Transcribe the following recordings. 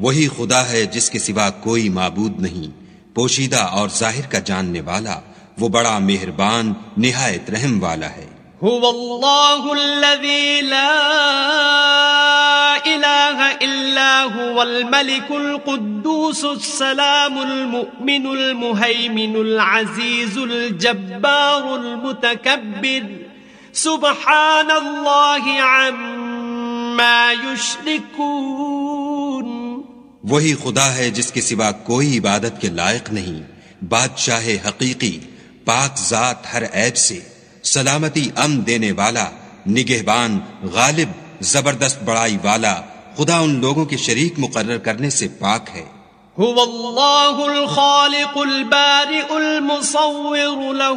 وہی خدا ہے جس کے سوا کوئی معبود نہیں، پوشیدہ اور ظاہر کا جاننے والا، وہ بڑا مہربان نہایت رحم والا ہے۔ هو اللہ الذی لا الہ الا هو الملک القدوس السلام المؤمن المہیمن العزیز الجبار المتکبر سبحان اللہ عما یشرکون۔ وہی خدا ہے جس کے سوا کوئی عبادت کے لائق نہیں، بادشاہ حقیقی، پاک ذات ہر عیب سے، سلامتی امن دینے والا، نگہبان، غالب، زبردست بڑائی والا، خدا ان لوگوں کے شریک مقرر کرنے سے پاک ہے۔ هو اللہ الخالق البارئ المصور له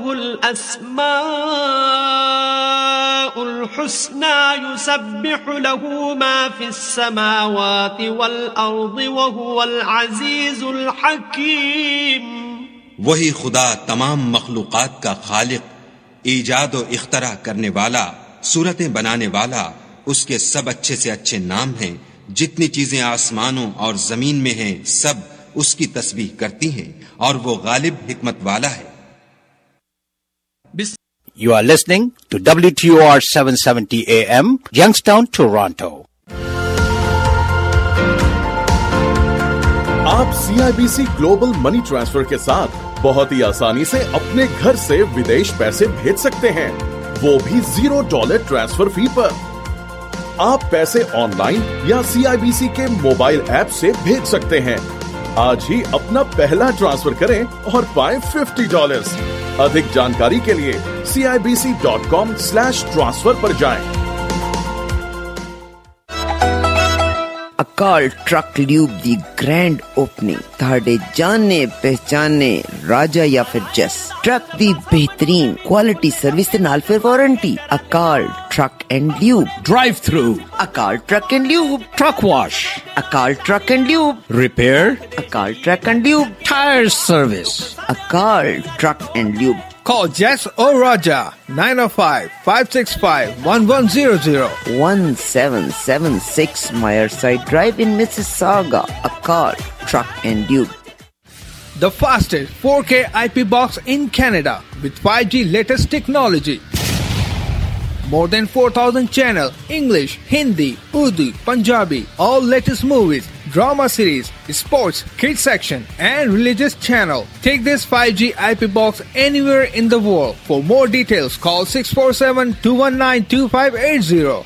الاسماء الحسنى يسبح له ما في السماوات والارض وهو العزیز الحکیم۔ وہی خدا تمام مخلوقات کا خالق، ایجاد و اختراع کرنے والا، صورتیں بنانے والا، اس کے سب اچھے سے اچھے نام ہیں، جتنی چیزیں آسمانوں اور زمین میں ہیں سب اس کی تسبیح کرتی ہیں، اور وہ غالب حکمت والا ہے۔ You are listening to WTOR 770 AM, Youngstown, Toronto. آپ CIBC گلوبل منی ٹرانسفر کے ساتھ بہت ہی آسانی سے اپنے گھر سے ودیش پیسے بھیج سکتے ہیں، وہ بھی $0 ٹرانسفر فی پر۔ آپ پیسے آن لائن یا CIBC کے موبائل ایپ سے بھیج سکتے ہیں۔ آج ہی اپنا پہلا ٹرانسفر کریں اور پائیں $50۔ ادھک جانکاری کے لیے CIBC.com/transfer پر جائیں۔ اکال ٹرک لیوب دی گرینڈ اوپننگ، تہاڈے جانے پہچانے راجا یا پھر جس ٹرک دی بہترین کوالٹی سروس دے نال پھر warranty. Akal truck and lube, Drive through, Akal truck and lube, truck wash, Akal truck and lube, repair, Akal truck and lube, tire service. Akal truck and lube. Call Jess or Raja 905-565-1100. 1776 Meyerside Drive in Mississauga. Akal Truck and Tube. The fastest 4K IP box in Canada with 5G latest technology. More than 4,000 channel, English, Hindi, Urdu, Punjabi, all latest movies, drama series, sports, kids section, and religious channel. Take this 5G IP box anywhere in the world. For more details, call 647-219-2580.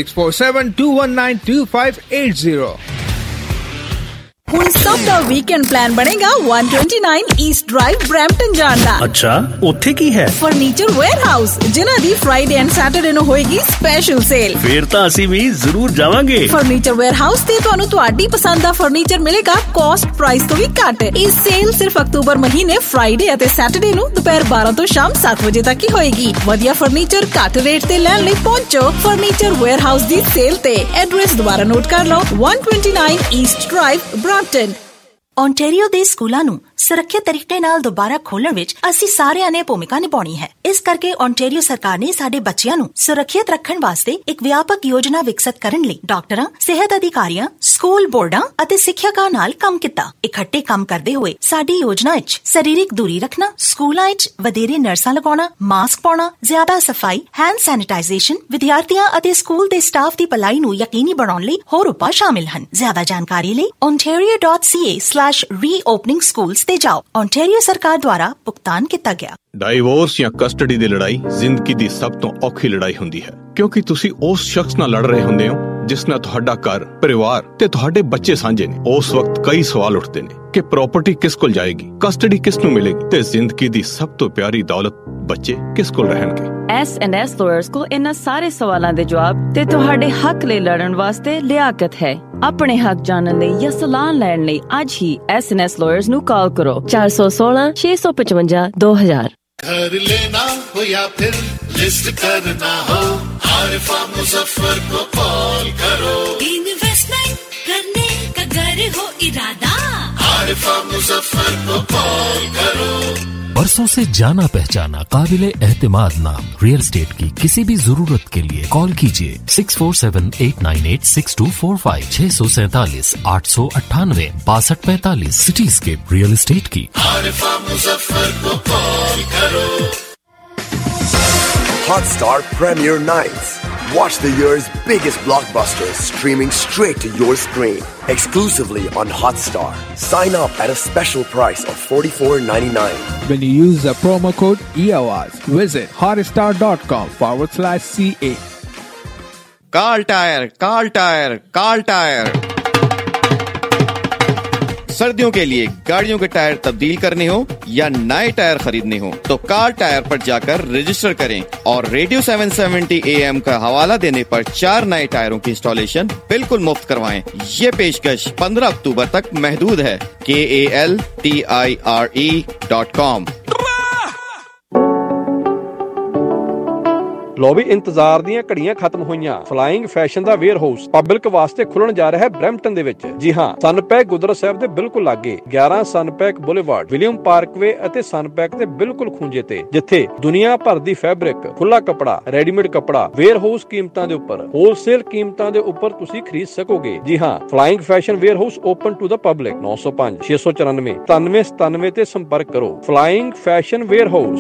647-219-2580. ਹੁਣ ਸਭ ਦਾ weekend plan ਬਣੇਗਾ 129 East drive Brampton ਜਾਣ ਦਾ। ਅੱਛਾ, ਉੱਥੇ ਕੀ ਹੈ? Furniture warehouse, ਜਿਨ੍ਹਾਂ ਦੀ Friday and Saturday ਨੂੰ ਹੋਏਗੀ ਸਪੈਸ਼ਲ ਸੇਲ। ਫੇਰ ਤਾਂ ਅਸੀਂ ਵੀ ਜ਼ਰੂਰ ਜਾਵਾਂਗੇ। ਫਰਨੀਚਰ ਵੇਅਰਹਾਊਸ ਤੇ ਤੁਹਾਨੂੰ ਤੁਹਾਡੀ ਪਸੰਦ ਦਾ ਫਰਨੀਚਰ ਮਿਲੇਗਾ ਕਾਸਟ ਪ੍ਰਾਈਸ ਤੋਂ ਵੀ ਘੱਟ। ਇਹ ਸੇਲ ਸਿਰਫ ਅਕਤੂਬਰ ਮਹੀਨੇ ਫਰਾਈਡੇ ਅਤੇ ਸੈਟਰਡੇ ਨੂੰ ਦੁਪਹਿਰ 12 ਤੋਂ ਸ਼ਾਮ 7 ਵਜੇ ਤੱਕ ਹੀ ਹੋਏਗੀ। ਵਧੀਆ ਫਰਨੀਚਰ ਘੱਟ ਰੇਟ ਤੇ ਲੈਣ ਲਈ ਪਹੁੰਚੋ ਫਰਨੀਚਰ ਵੇਅਰਹਾਊਸ ਦੀ ਸੇਲ ਤੇ। ਐਡਰੈਸ ਦੁਬਾਰਾ ਨੋਟ ਕਰ ਲਓ, 129 ਈਸਟ ਡਰਾਈਵ ਬਰੈਂਪਟਨ। ਓਨਟਾਰੀਓ ਦੇ ਸਕੂਲਾਂ ਨੂੰ ਸੁਰੱਖਿਅਤ ਤਰੀਕੇ ਨਾਲ ਦੁਬਾਰਾ ਖੋਲ੍ਹਣ ਵਿੱਚ ਅਸੀਂ ਸਾਰਿਆਂ ਨੇ ਭੂਮਿਕਾ ਨਿਭਾਉਣੀ ਹੈ। ਇਸ ਕਰਕੇ ਓਨਟਾਰੀਓ ਸਰਕਾਰ ਨੇ ਸਾਡੇ ਬੱਚਿਆਂ ਨੂੰ ਸੁਰੱਖਿਅਤ ਰੱਖਣ ਵਾਸਤੇ ਇੱਕ ਵਿਆਪਕ ਯੋਜਨਾ ਵਿਕਸਿਤ ਕਰਨ ਲਈ ਡਾਕਟਰਾਂ, ਸਿਹਤ ਅਧਿਕਾਰੀਆਂ, ਸਕੂਲ ਬੋਰਡਾਂ ਅਤੇ ਸਿੱਖਿਅਕਾਂ ਨਾਲ ਕੰਮ ਕੀਤਾ। ਇਕੱਠੇ ਕੰਮ ਕਰਦੇ ਹੋਏ ਸਾਡੀ ਯੋਜਨਾ ਵਿੱਚ ਸਰੀਰਕ ਦੂਰੀ ਰੱਖਣਾ, ਸਕੂਲਾਂ ਵਿੱਚ ਵਧੇਰੇ ਨਰਸਾਂ ਲਗਾਉਣਾ, ਮਾਸਕ ਪਾਉਣਾ, ਜ਼ਿਆਦਾ ਸਫਾਈ, ਹੈਂਡ ਸੈਨੀਟਾਈਜ਼ੇਸ਼ਨ, ਵਿਦਿਆਰਥੀਆਂ ਅਤੇ ਸਕੂਲ ਦੇ ਸਟਾਫ ਦੀ ਭਲਾਈ ਨੂੰ ਯਕੀਨੀ ਬਣਾਉਣ ਲਈ ਹੋਰ ਉਪਾਅ ਸ਼ਾਮਿਲ ਹਨ। ਜ਼ਿਆਦਾ ਜਾਣਕਾਰੀ ਲਈ ontario.ca/reopening schools ਤੇ ਜਾਓ। ਓਨਟਾਰੀਓ ਸਰਕਾਰ ਦੁਆਰਾ ਭੁਗਤਾਨ ਕੀਤਾ ਗਿਆ। ਡਾਈਵੋਰਸ ਜਾਂ ਕਸਟਡੀ ਦੀ ਲੜਾਈ ਜ਼ਿੰਦਗੀ ਦੀ ਸਭ ਤੋਂ ਔਖੀ ਲੜਾਈ ਹੁੰਦੀ ਹੈ, ਕਿਉਂਕਿ ਤੁਸੀਂ ਉਸ ਸ਼ਖਸ ਨਾਲ ਲੜ ਰਹੇ ਹੁੰਦੇ ਹੋ ਜਿਸ ਨਾਲ ਤੁਹਾਡਾ ਘਰ, ਪਰਿਵਾਰ ਤੇ ਤੁਹਾਡੇ ਬੱਚੇ ਸਾਂਝੇ ਨੇ। ਉਸ ਵਕਤ ਕਈ ਸਵਾਲ ਉੱਠਦੇ ਨੇ ਕਿ ਪ੍ਰਾਪਰਟੀ ਕਿਸ ਕੋਲ ਜਾਏਗੀ, ਕਸਟਡੀ ਕਿਸ ਨੂੰ ਮਿਲੇਗੀ ਤੇ ਜ਼ਿੰਦਗੀ ਦੀ ਸਭ ਤੋਂ ਪਿਆਰੀ ਦੌਲਤ ਬੱਚੇ ਕਿਸ ਕੋਲ ਰਹਿਣਗੇ। S&S lawyers ਕੋਲ ਇਹਨਾਂ ਸਾਰੇ ਸਵਾਲਾਂ ਦੇ ਜਵਾਬ ਤੇ ਤੁਹਾਡੇ ਹੱਕ ਲਈ ਲੜਨ ਵਾਸਤੇ ਲਿਆਕਤ ਹੈ। ਆਪਣੇ ਹੱਕ ਜਾਣਨ ਲਈ ਜਾਂ ਸਲਾਹ ਲੈਣ ਲਈ ਅੱਜ ਹੀ S&S lawyers ਨੂੰ ਕਾਲ ਕਰੋ 416-655-2000। گھر لینا ہو یا پھر لسٹ کرنا ہو، عارفہ مظفر کو کال کرو۔ انویسٹمنٹ کرنے کا گھر ہو ارادہ، عارفہ مظفر کو کال کرو۔ बरसों से जाना पहचाना काबिल एहतिमाद नाम रियल एस्टेट की किसी भी जरूरत के लिए कॉल कीजिए 6478986245 647 898 6245 सिटीस्केप रियल एस्टेट की। आरिफा मुजफ्फर को कॉल करो। Hotstar Premiere Nights. Watch the year's biggest blockbusters streaming straight to your screen. Exclusively on Hotstar. Sign up at a special price of $44.99. When you use the promo code EAWAZ, visit hotstar.com/CA. Carl Tire, Carl Tire, Carl Tire. सर्दियों के लिए गाड़ियों के tyre तब्दील करने हो या नए टायर खरीदने हो तो कार टायर पर जाकर रजिस्टर करें और रेडियो 770 AM का हवाला देने पर 4 नए टायरों की इंस्टॉलेशन बिल्कुल मुफ्त करवाएं। ये पेशकश 15 अक्टूबर तक महदूद है। KALTIRE.com। ਲੋ ਵੀ ਇੰਤਜ਼ਾਰ ਦੀਆਂ ਘੜੀਆਂ ਖਤਮ ਹੋਈਆਂ। ਫਲਾਈਂਗ ਫੈਸ਼ਨ ਦਾ ਵੇਅਰ ਹਾਊਸ ਪਬਲਿਕ ਵਾਸਤੇ ਖੁੱਲਣ ਜਾ ਰਿਹਾ ਹੈ ਬਰੈਂਪਟਨ ਦੇ ਵਿੱਚ। ਜੀ ਹਾਂ, ਸਨਪੈਕ ਗੁਰਦੁਆਰਾ ਸਾਹਿਬ ਦੇ ਬਿਲਕੁਲ ਲਾਗੇ 11 ਸਨਪੈਕ ਬੁਲੇਵਾਰਡ ਵਿਲੀਅਮ ਪਾਰਕਵੇ ਅਤੇ ਸਨਪੈਕ ਦੇ ਬਿਲਕੁਲ ਖੂੰਜੇ ਤੇ, ਜਿੱਥੇ ਦੁਨੀਆ ਭਰ ਦੀ ਫੈਬਰਿਕ, ਖੁੱਲਾ ਕੱਪੜਾ, ਰੈਡੀਮੇਡ ਕੱਪੜਾ ਵੇਅਰ ਹਾਊਸ ਕੀਮਤਾਂ ਦੇ ਉੱਪਰ, ਹੋਲਸੇਲ ਕੀਮਤਾਂ ਦੇ ਉੱਪਰ ਤੁਸੀਂ ਖਰੀਦ ਸਕੋਗੇ। ਜੀ ਹਾਂ, flying fashion warehouse open to the public 905 694 9797 ਤੇ ਸੰਪਰਕ ਕਰੋ। Flying fashion warehouse.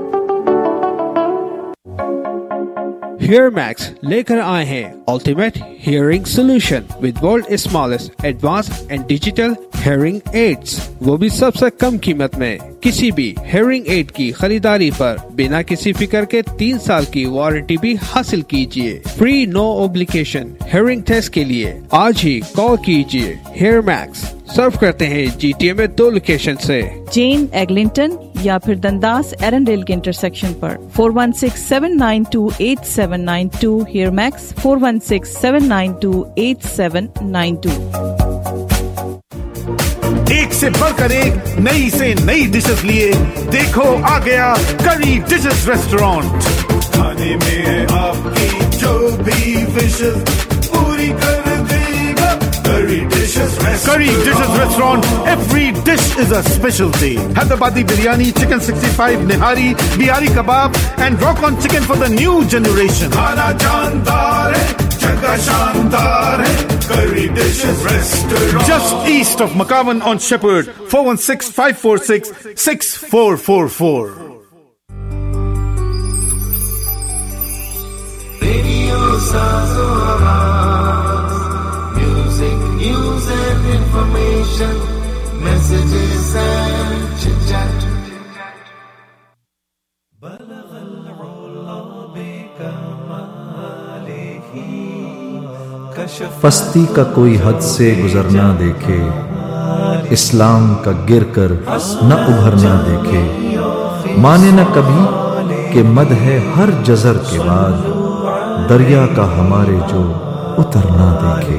HearMax लेकर आए हैं ultimate hearing solution with world smallest advance and digital hearing aids, वो भी सबसे कम कीमत में। किसी भी हियरिंग एड की खरीदारी पर बिना किसी फिक्र के 3 साल की वारंटी भी हासिल कीजिए। Free no obligation hearing test के लिए आज ही कॉल कीजिए। HearMax सर्व करते हैं GTA में 2 लोकेशन से, जेन एग्लिंटन या फिर दंदास एरनडेल के इंटरसेक्शन पर। 4167928792 HearMax 4167928792। एक से बढ़कर एक नई से नई डिशेस लिए देखो आ गया करी डिशेस रेस्टोरेंट। खाने में है आपकी जो भी विशेस पूरी कर देगा curry dishes restaurant. Every dish is a specialty. Hyderabadi biryani, chicken 65, nihari, bihari kebab and rock on chicken for the new generation. खाना जानदार है, जगह शानदार है, Curry Dishes Restaurant. Just east of McCowan on Shepherd, 416-546-6444. Radio Sazo Awaaz. Music, news and information. Messages and chit-chat. پستی کا کوئی حد سے گزرنا دیکھے، اسلام کا گر کر نہ ابھرنا دیکھے، مانے نہ کبھی کہ مد ہے ہر جزر کے بعد، دریا کا ہمارے جو اترنا دیکھے۔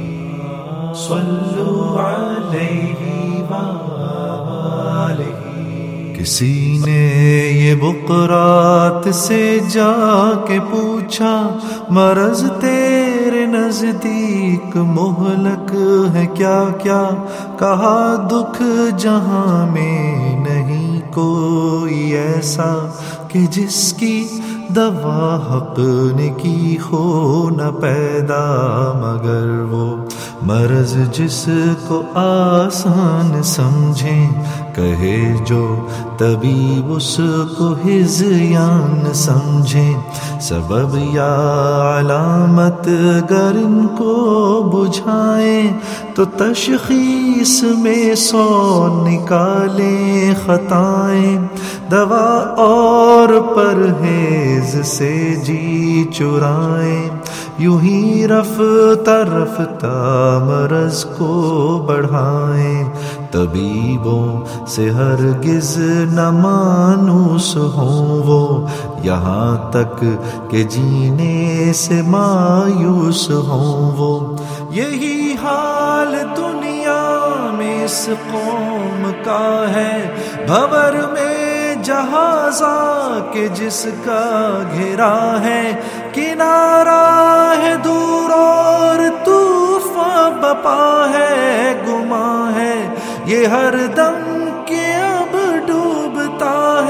کسی نے یہ بقرات سے جا کے پوچھا، مرض تیرے نزدیک مہلک ہے کیا کیا؟ کہا دکھ جہاں میں نہیں کوئی ایسا کہ جس کی دوا حق نے کی ہو نہ پیدا، مگر وہ مرض جس کو آسان سمجھیں کہے جو طبیب اس کو ہذیان سمجھیں، سبب یا علامت گر ان کو بجھائیں تو تشخیص میں 100 نکالیں خطائیں، دوا اور پرہیز سے جی چرائیں، یوں ہی رفتہ رفتہ مرض کو بڑھائیں، طبیبوں سے ہرگز نہ مانوس ہوں وہ، یہاں تک کہ جینے سے مایوس ہوں وہ۔ یہی حال دنیا میں اس قوم کا ہے، بھور میں جہازا کہ جس کا گھرا ہے، کنارہ ہے دور اور طوفان بپا ہے، گما ہے یہ ہر دم کہ اب ڈوبتا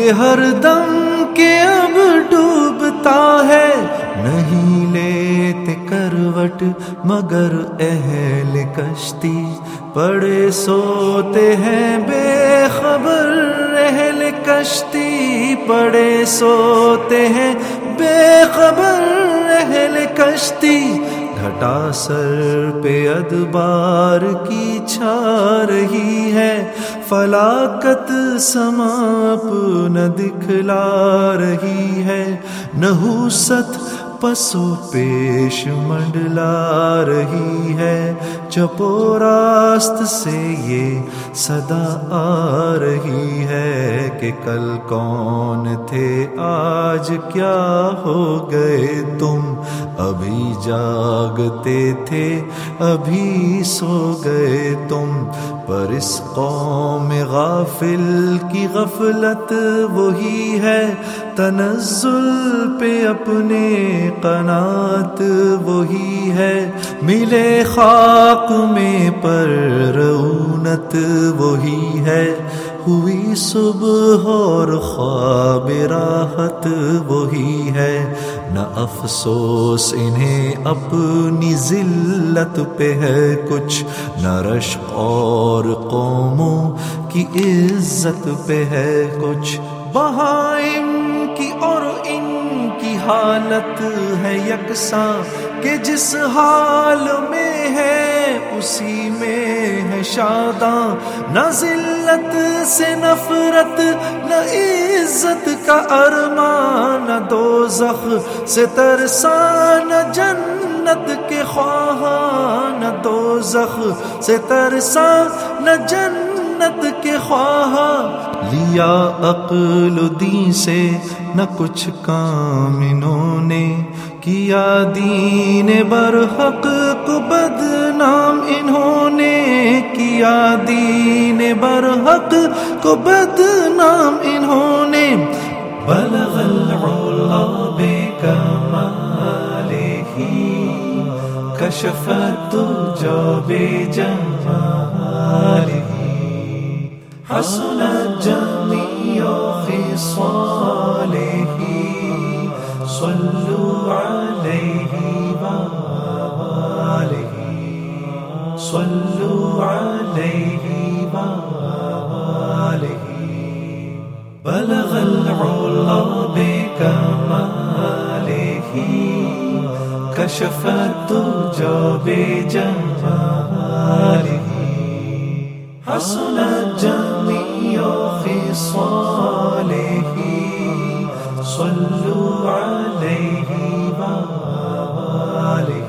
یہ ہر دم کہ اب ڈوبتا ہے، نہیں لیتے کروٹ مگر اہل کشتی، پڑے سوتے ہیں بے خبر اہل کشتی، پڑے سوتے ہیں بے خبر اہل کشتی، گھٹا سر پہ ادبار کی چھا رہی ہے، فلاکت سما اپنا دکھلا رہی ہے، نحوست پسو پیش منڈلا رہی ہے، چپو راست سے یہ صدا آ رہی ہے کہ کل کون تھے آج کیا ہو گئے تم، ابھی جاگتے تھے ابھی سو گئے تم، پر اس قوم غافل کی غفلت وہی ہے، تنزل پہ اپنے قناعت وہی ہے، ملے خاک میں پر رونت وہی ہے، ہوئی صبح اور خواب راحت وہی ہے، نہ افسوس انہیں اپنی ذلت پہ ہے کچھ، نہ رشک اور قوموں کی عزت پہ ہے کچھ، بہائم کی اور ان کی حالت ہے یکساں کہ جس حال میں ہے اسی میں ہے شاداں، نہ ذلت سے نفرت نہ عزت کا ارمان، نہ دوزخ سے ترساں نہ جنت کے خواہاں، نہ دوزخ سے ترساں نہ جنت کے خواہاں، لیا عقل و دین سے نہ کچھ کام انہوں نے، کیا دین برحق کو بدنام انہوں نے، کیا دین برحق کو بدنام انہوں نے، بلغ العلا بکمالہ کشف الدجى بجمالہ، حسنت جميع خصاله، صلوا عليه وآله، صلوا عليه وآله، بلغ العلا بكماله كشف الدجى بجماله، حسنت جميع خصاله، صلوا عليه وآله،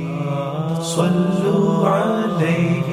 صلوا عليه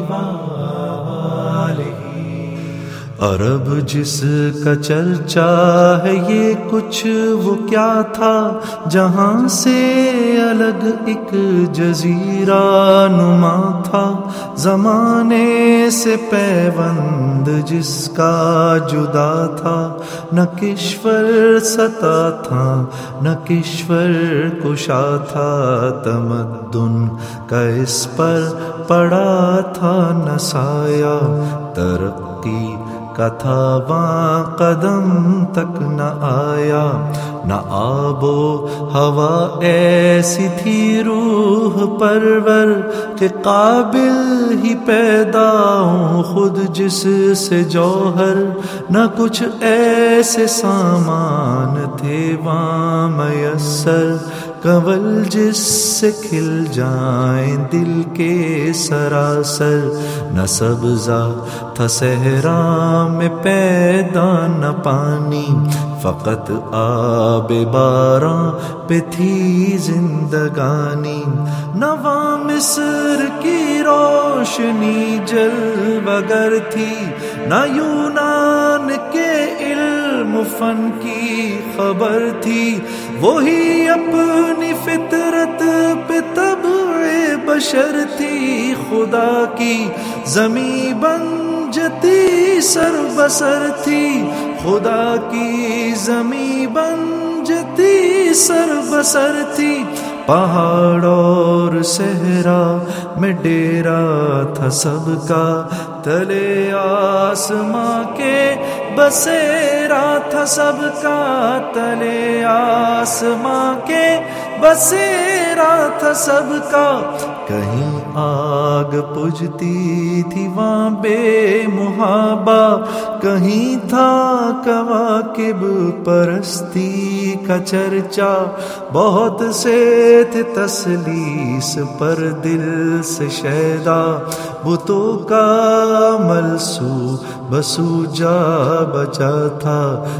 وآله۔ عرب جس کا چرچا ہے یہ کچھ وہ کیا تھا، جہاں سے الگ ایک جزیرہ نما تھا، زمانے سے پیوند جس کا جدا تھا، نہ کشور ستا تھا نہ کشور کشا تھا، تمدن کا اس پر پڑا تھا نہ سایہ، ترقی کا تھا وہاں قدم تک نہ آیا، نہ آب و ہوا ایسی تھی روح پرور کہ قابل ہی پیدا ہوں خود جس سے جوہر، نہ کچھ ایسے سامان تھے وہاں میسر، کنول جس سے کھل جائیں دل کے سراسر، نہ سبزہ تھا صحرا میں پیدا نہ پانی، فقط آب باراں پہ تھی زندگانی، نہ وہاں مصر کی روشنی جلوگر تھی، نہ یونان کے علم و فن کی خبر تھی، وہی اپنی فطرت پہ طبع بشر تھی، خدا کی زمیں بنجتی سر بسر تھی، خدا کی زمیں بنجتی سر بسر تھی، پہاڑ اور صحرا میں ڈیرا تھا سب کا، تلے آسماں کے بسیرا تھا سب کا تلے آسماں کے، بسیرا تھا سب کا. کہیں آگ پجتی تھی وہاں بے محابہ، کہیں تھا کواکب پرستی کا چرچا. بہت سے تھے تسلیس پر دل سے شیدا، بتوں کا ملسو بسو جا بچا تھا.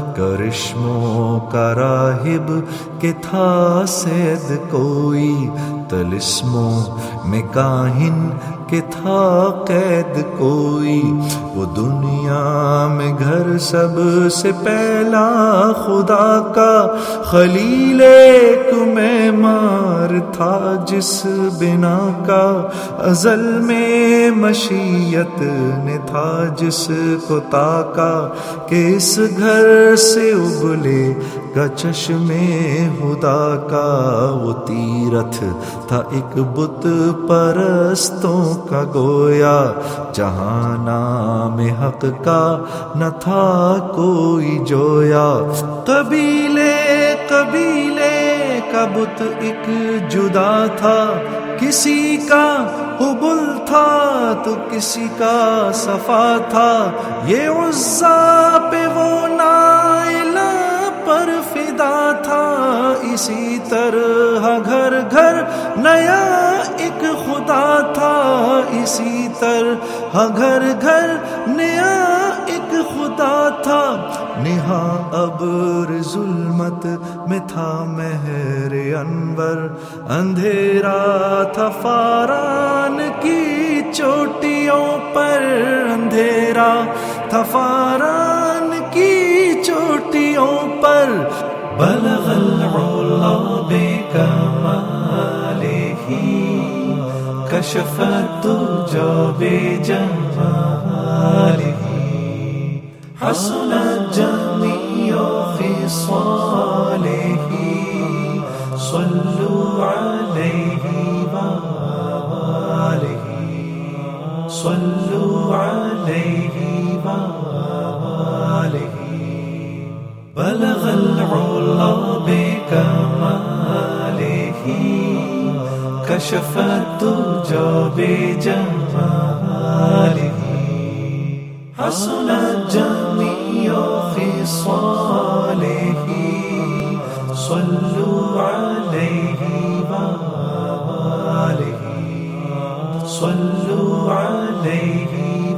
کرشموں کا راہب کہ تھا سید کوئی، طلسموں میں کاہن کہ تھا قید کوئی. وہ دنیا میں گھر سب سے پہلا خدا کا، خلیل ایک معمار تھا جس بنا کا. ازل میں مشیت نے تھا جس کو تاکا، کہ اس گھر سے ابلے گا چشم خدا کا. وہ تیرتھ تھا ایک بت پرستوں کا گویا، جہاں نام حق کا نہ تھا کوئی جویا. قبیلے قبیلے کا بت ایک جدا تھا، کسی کا حبل تھا تو کسی کا صفا تھا. یہ عزا پہ وہ نائلہ پر فدا تھا. اسی طرح گھر گھر نیا ایک خدا تھا، اسی طرح گھر گھر نیا ایک خدا تھا. نہا ابر ظلمت میں تھا مہر انور، اندھیرا تھا فاران کی چوٹیوں پر، اندھیرا تھا فاران کی چوٹیوں پر. بلغ العلا بکمالہ کشف الدجى بجمالہ، حسنت جميع خصاله، صلوا عليه وآله، صلوا عليه وآله. بلغ العلا بكماله كشف الدجى بجماله، حسنت جميع خصاله، صلوا عليه وآله، صلوا عليه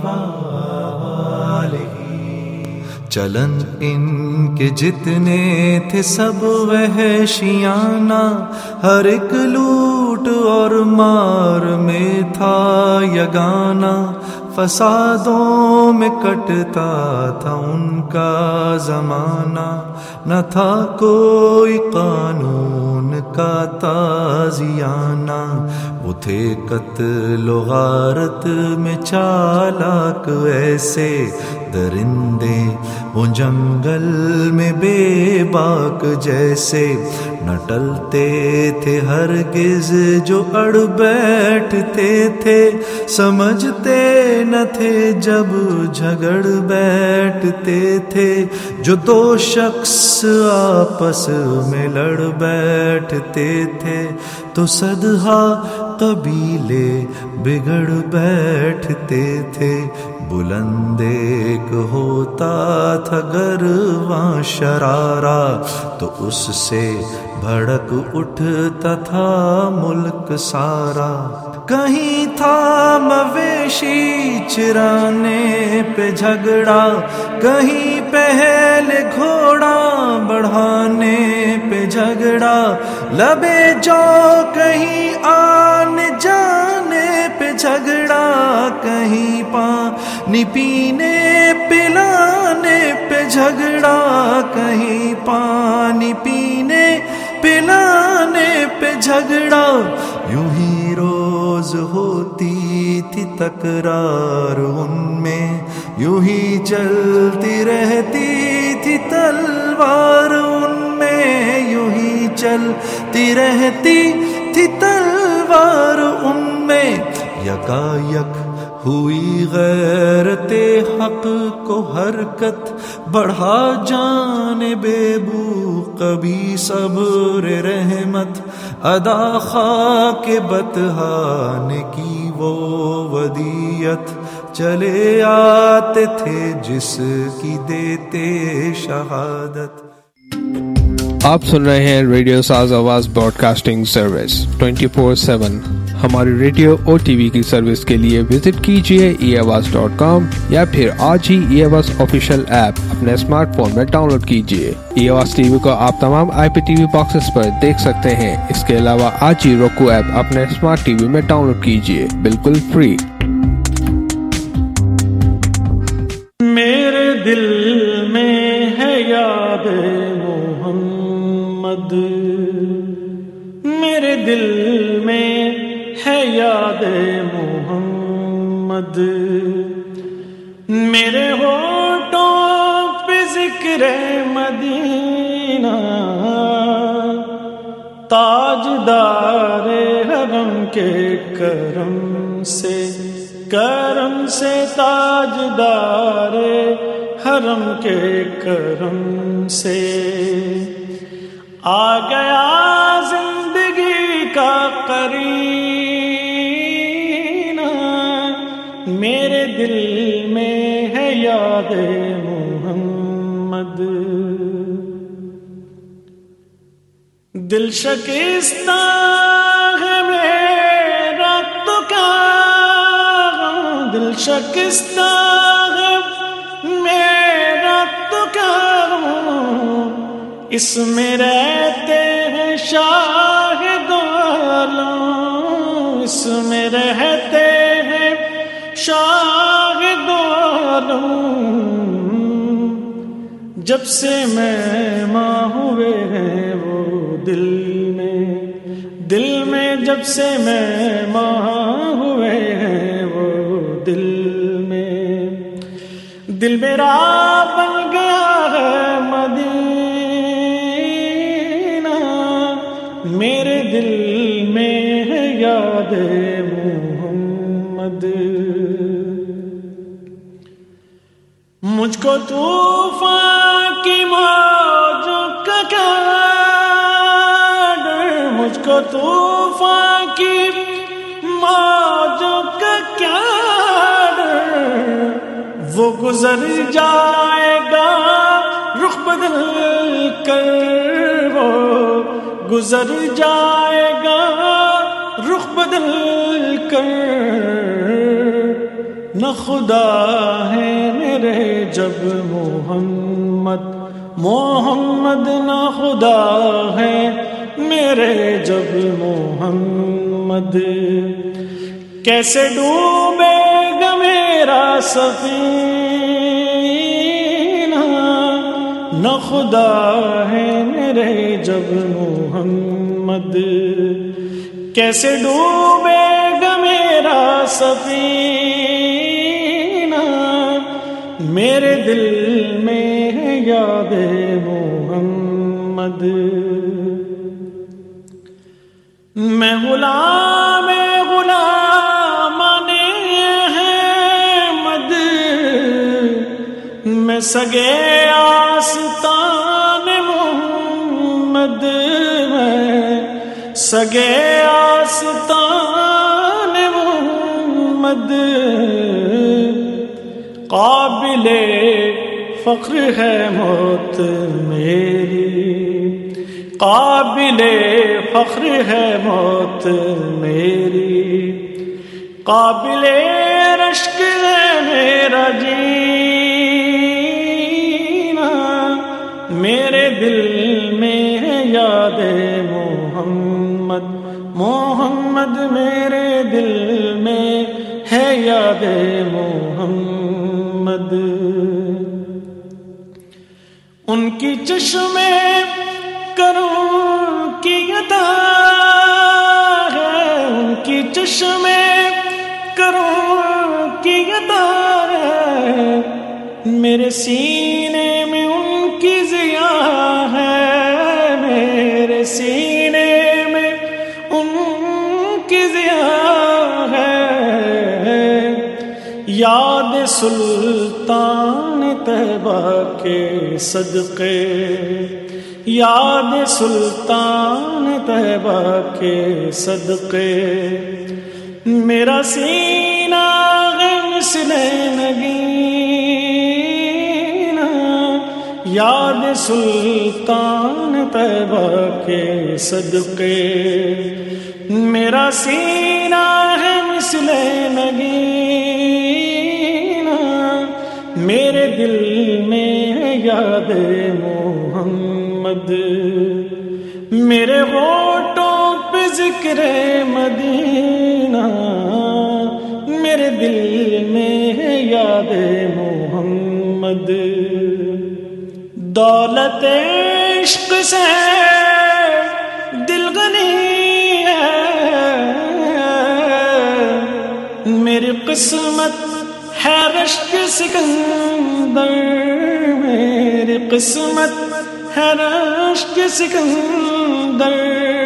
وآله. چلن ان کے جتنے تھے سب وحشیانہ، ہر ایک لوٹ اور مار میں تھا یگانہ. فسادوں میں کٹتا تھا ان کا زمانہ، نہ تھا کوئی قانون کا تازیانہ. وہ تھے قتل و غارت میں چالاک ایسے، درندے وہ جنگل میں بے باک جیسے. نہ ٹلتے تھے ہرگز جو اڑ بیٹھتے تھے، سمجھتے نہ تھے جب جھگڑ بیٹھتے تھے. جو دو شخص آپس میں لڑ بیٹھتے تھے، تو صدہا قبیلے بگڑ بیٹھتے تھے. بلند ایک ہوتا تھا گرواں شرارہ، تو اس سے بھڑک اٹھتا تھا ملک سارا. کہیں تھا مویشی چرانے پہ جھگڑا، کہیں پہل گھوڑا بڑھانے پہ جھگڑا. لبے جو کہیں آنے جانے پہ جھگڑا، کہیں پانی پینے پلانے پہ جھگڑا، کہیں پانی پینے پلانے پہ جھگڑا. یوں ہی روز ہوتی تھی تکرار ان میں، یوں ہی چلتی رہتی تھی تلوار ان میں، یوں ہی چلتی رہتی تھی تلوار ان میں. یکا یک हुई गैरत हक को हरकत बढ़ा जाने बेबू कभी सब्र रहमत अदा खाके बतहाने की वो वदियत चले आते थे जिसकी देते शहादत। आप सुन रहे हैं रेडियो साज आवाज ब्रॉडकास्टिंग सर्विस 24/7। हमारी रेडियो और टीवी की सर्विस के लिए विजिट कीजिए eAwaz.com या फिर आज ही eAwaz ऑफिशियल ऐप अपने स्मार्टफोन में डाउनलोड कीजिए। eAwaz टीवी को आप तमाम IPTV बॉक्सेस पर देख सकते हैं। इसके अलावा आज ही roku ऐप अपने स्मार्ट टीवी में डाउनलोड कीजिए, बिल्कुल फ्री। मेरे दिल में है याद मोहम्मद, मेरे दिल में है याद मोहम्मद, मेरे होठों पे जिक्र मदीना, ताजदारे हरम के करम से ताजदारे हरम के करम से आ गया जिंदगी का करीना, मेरे दिल में है याद मोहम्मद। दिल शकिस्ता है मेरा तो क्या, दिल शकिस्ता है मेरा तो क्या, इसमें रहते हैं शाहिद आलम, इसमें रहते हैं शाहिद आलम, जब से मेहमां हुए हैं वो दिल में जब से मेहमां हुए हैं वो दिल मेरा बन गया है मदीना, मेरे दिल में है याद मोहम्मद। मुझको तूफान की मौजों का क्या डर, मुझको तूफान की मौजों का क्या डर, वो गुजर जाएगा रुख बदल कर, वो गुजर जाएगा रुख बदल कर, न खुदा है मेरे जब मोहम्मद न खुदा है मेरे जब मोहम्मद, कैसे डूबेगा मेरा सफीना, न खुदा है मेरे जब मोहम्मद, कैसे डूबेगा मेरा सफीना, मेरे दिल में है याद मोहम्मद। मैं गुलाम गुलामाने अहमद, मैं सगे आस्तान मोहम्मद, मैं सगे आस्तान मोहम्मद, काबिले फख्र है मौत मेरी, काबिले फख्र है मौत मेरी, काबिले रश्क है मेरा जीना, मेरे दिल में है याद मोहम्मद, मेरे दिल में है याद मोहम्मद। उनकी चश्मे करूं की अता है, उनकी चश्मे करूं की अता है, मेरे सीने में उनकी ज़िया है, मेरे सीने में उनकी ज़िया है, یاد سلطان طیبہ کے صدقے، یاد سلطان طیبہ کے صدقے، میرا سینہ مثل نگین، یاد سلطان طیبہ کے صدقے، میرا سینہ ہے مثل نگین، میرے دل میں ہے یاد محمد، میرے ہونٹوں پہ ذکر مدینہ، میرے دل میں ہے یاد محمد، دولت عشق سے دل غنی ہے، میری قسمت ہے رشک سکندر، میری قسمت ہے رشک سکندر،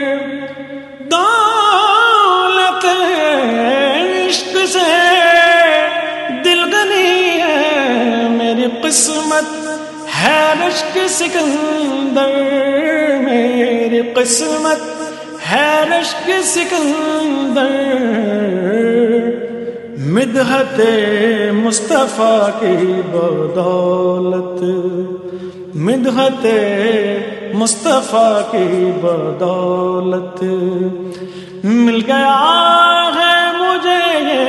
دولت عشق سے دل غنی ہے، میری قسمت ہے رشک سکندر، میری قسمت ہے رشک سکندر، مدحت مصطفیٰ کی بدولت، مدحت مصطفیٰ کی بدولت، مل گیا ہے مجھے یہ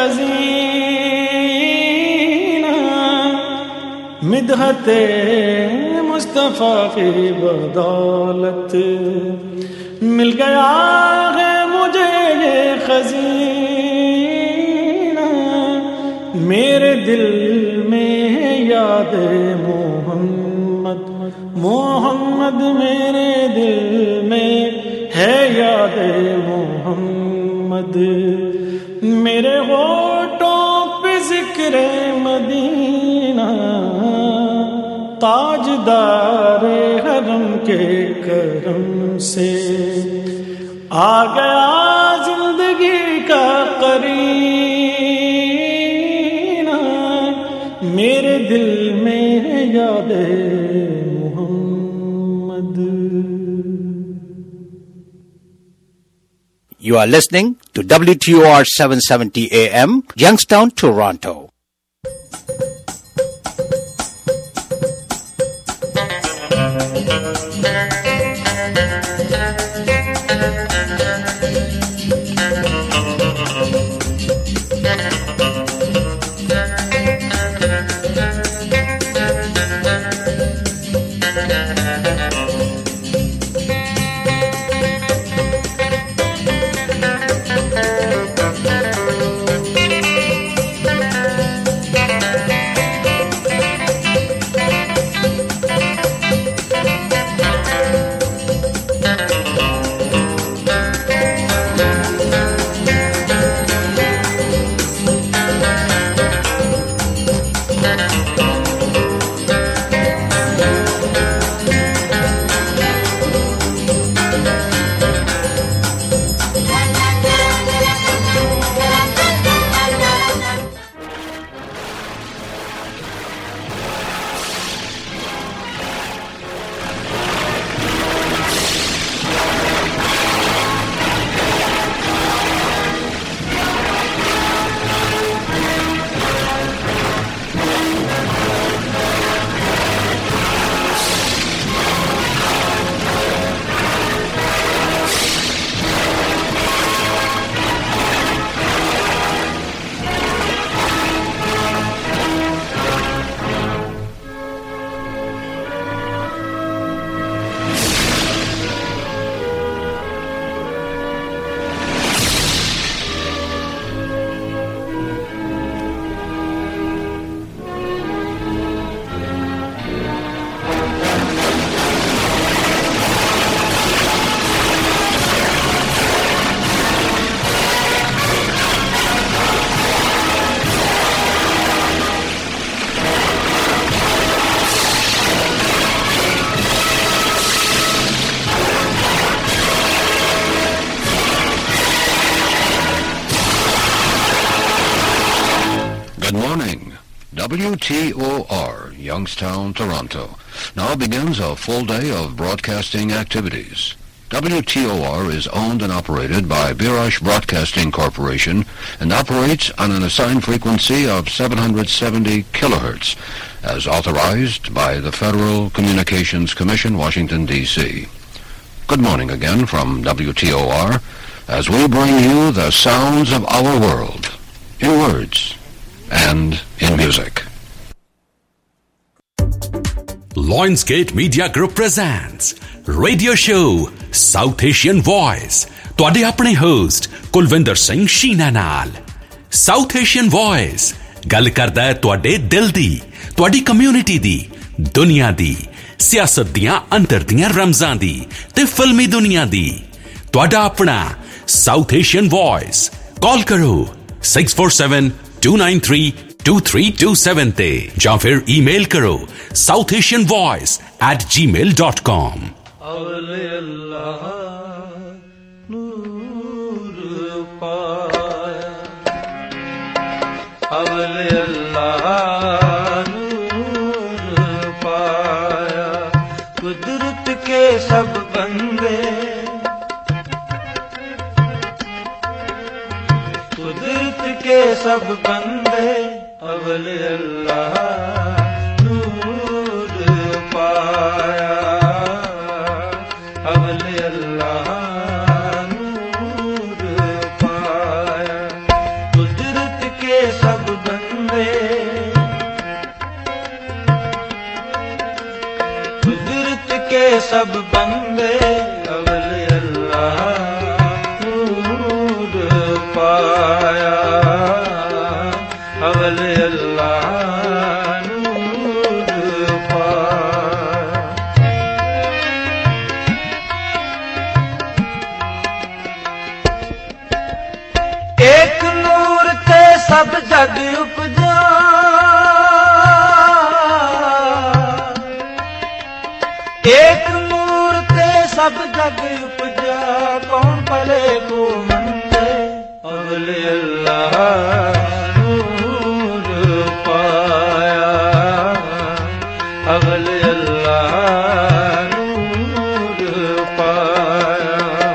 خزینہ، مدحت مصطفیٰ کی بدولت، مل گیا ہے مجھے یہ خزینہ، میرے دل میں ہے یاد محمد، محمد میرے دل میں ہے یاد محمد، میرے ہونٹوں پہ ذکر مدینہ، تاجدار حرم کے کرم سے آ گیا زندگی کا قرینہ، میرے دل میں ہے یاد محمد۔ You are listening to WTOR 770 AM, Youngstown, Toronto. Good morning. WTOR, Youngstown, Toronto. Now begins a full day of broadcasting activities. WTOR is owned and operated by Birash Broadcasting Corporation and operates on an assigned frequency of 770 kilohertz, as authorized by the Federal Communications Commission, Washington, D.C. Good morning again from WTOR, as we bring you the sounds of our world, in words and in music. Lionsgate Media Group presents Radio Show South Asian Voice. ਤੁਹਾਡੇ ਆਪਣੇ host Kulwinder Singh Sheena ਨਾਲ। South Asian Voice ਗੱਲ ਕਰਦਾ ਹੈ ਤੁਹਾਡੇ ਦਿਲ ਦੀ, ਤੁਹਾਡੀ community ਦੀ, ਦੁਨੀਆ ਦੀ, ਸਿਆਸਤ ਦੀਆਂ ਅੰਦਰ ਦੀਆਂ ਰਮਜ਼ਾਂ ਦੀ ਤੇ ਫਿਲਮੀ ਦੁਨੀਆ ਦੀ। ਤੁਹਾਡਾ ਆਪਣਾ South Asian Voice। ਕਾਲ ਕਰੋ 647-293-2327 ਤੇ ਜਾਂ ਫਿਰ ਈਮੇਲ ਕਰੋ southasianvoice@gmail.com। अवले अल्लाह नूर पाया, अवले अल्लाह नूर पाया, कुदरत के सब बंदे, कुदरत के सब बंदे, अवले अल्लाह नूर पाया, अवले अल्लाह नूर पाया, कुदरत के सब बंदे, कुदरत के सब बंदे, अवले अल्लाह नूर पाया, अवले अल्लाह नूर पाया। एक नूर ते सब जग उपजा, एक नूर ते सब जग उपजा, कौन भले को मंदे, अवले अल्लाह नूर पाया, अवले अल्लाह नूर पाया।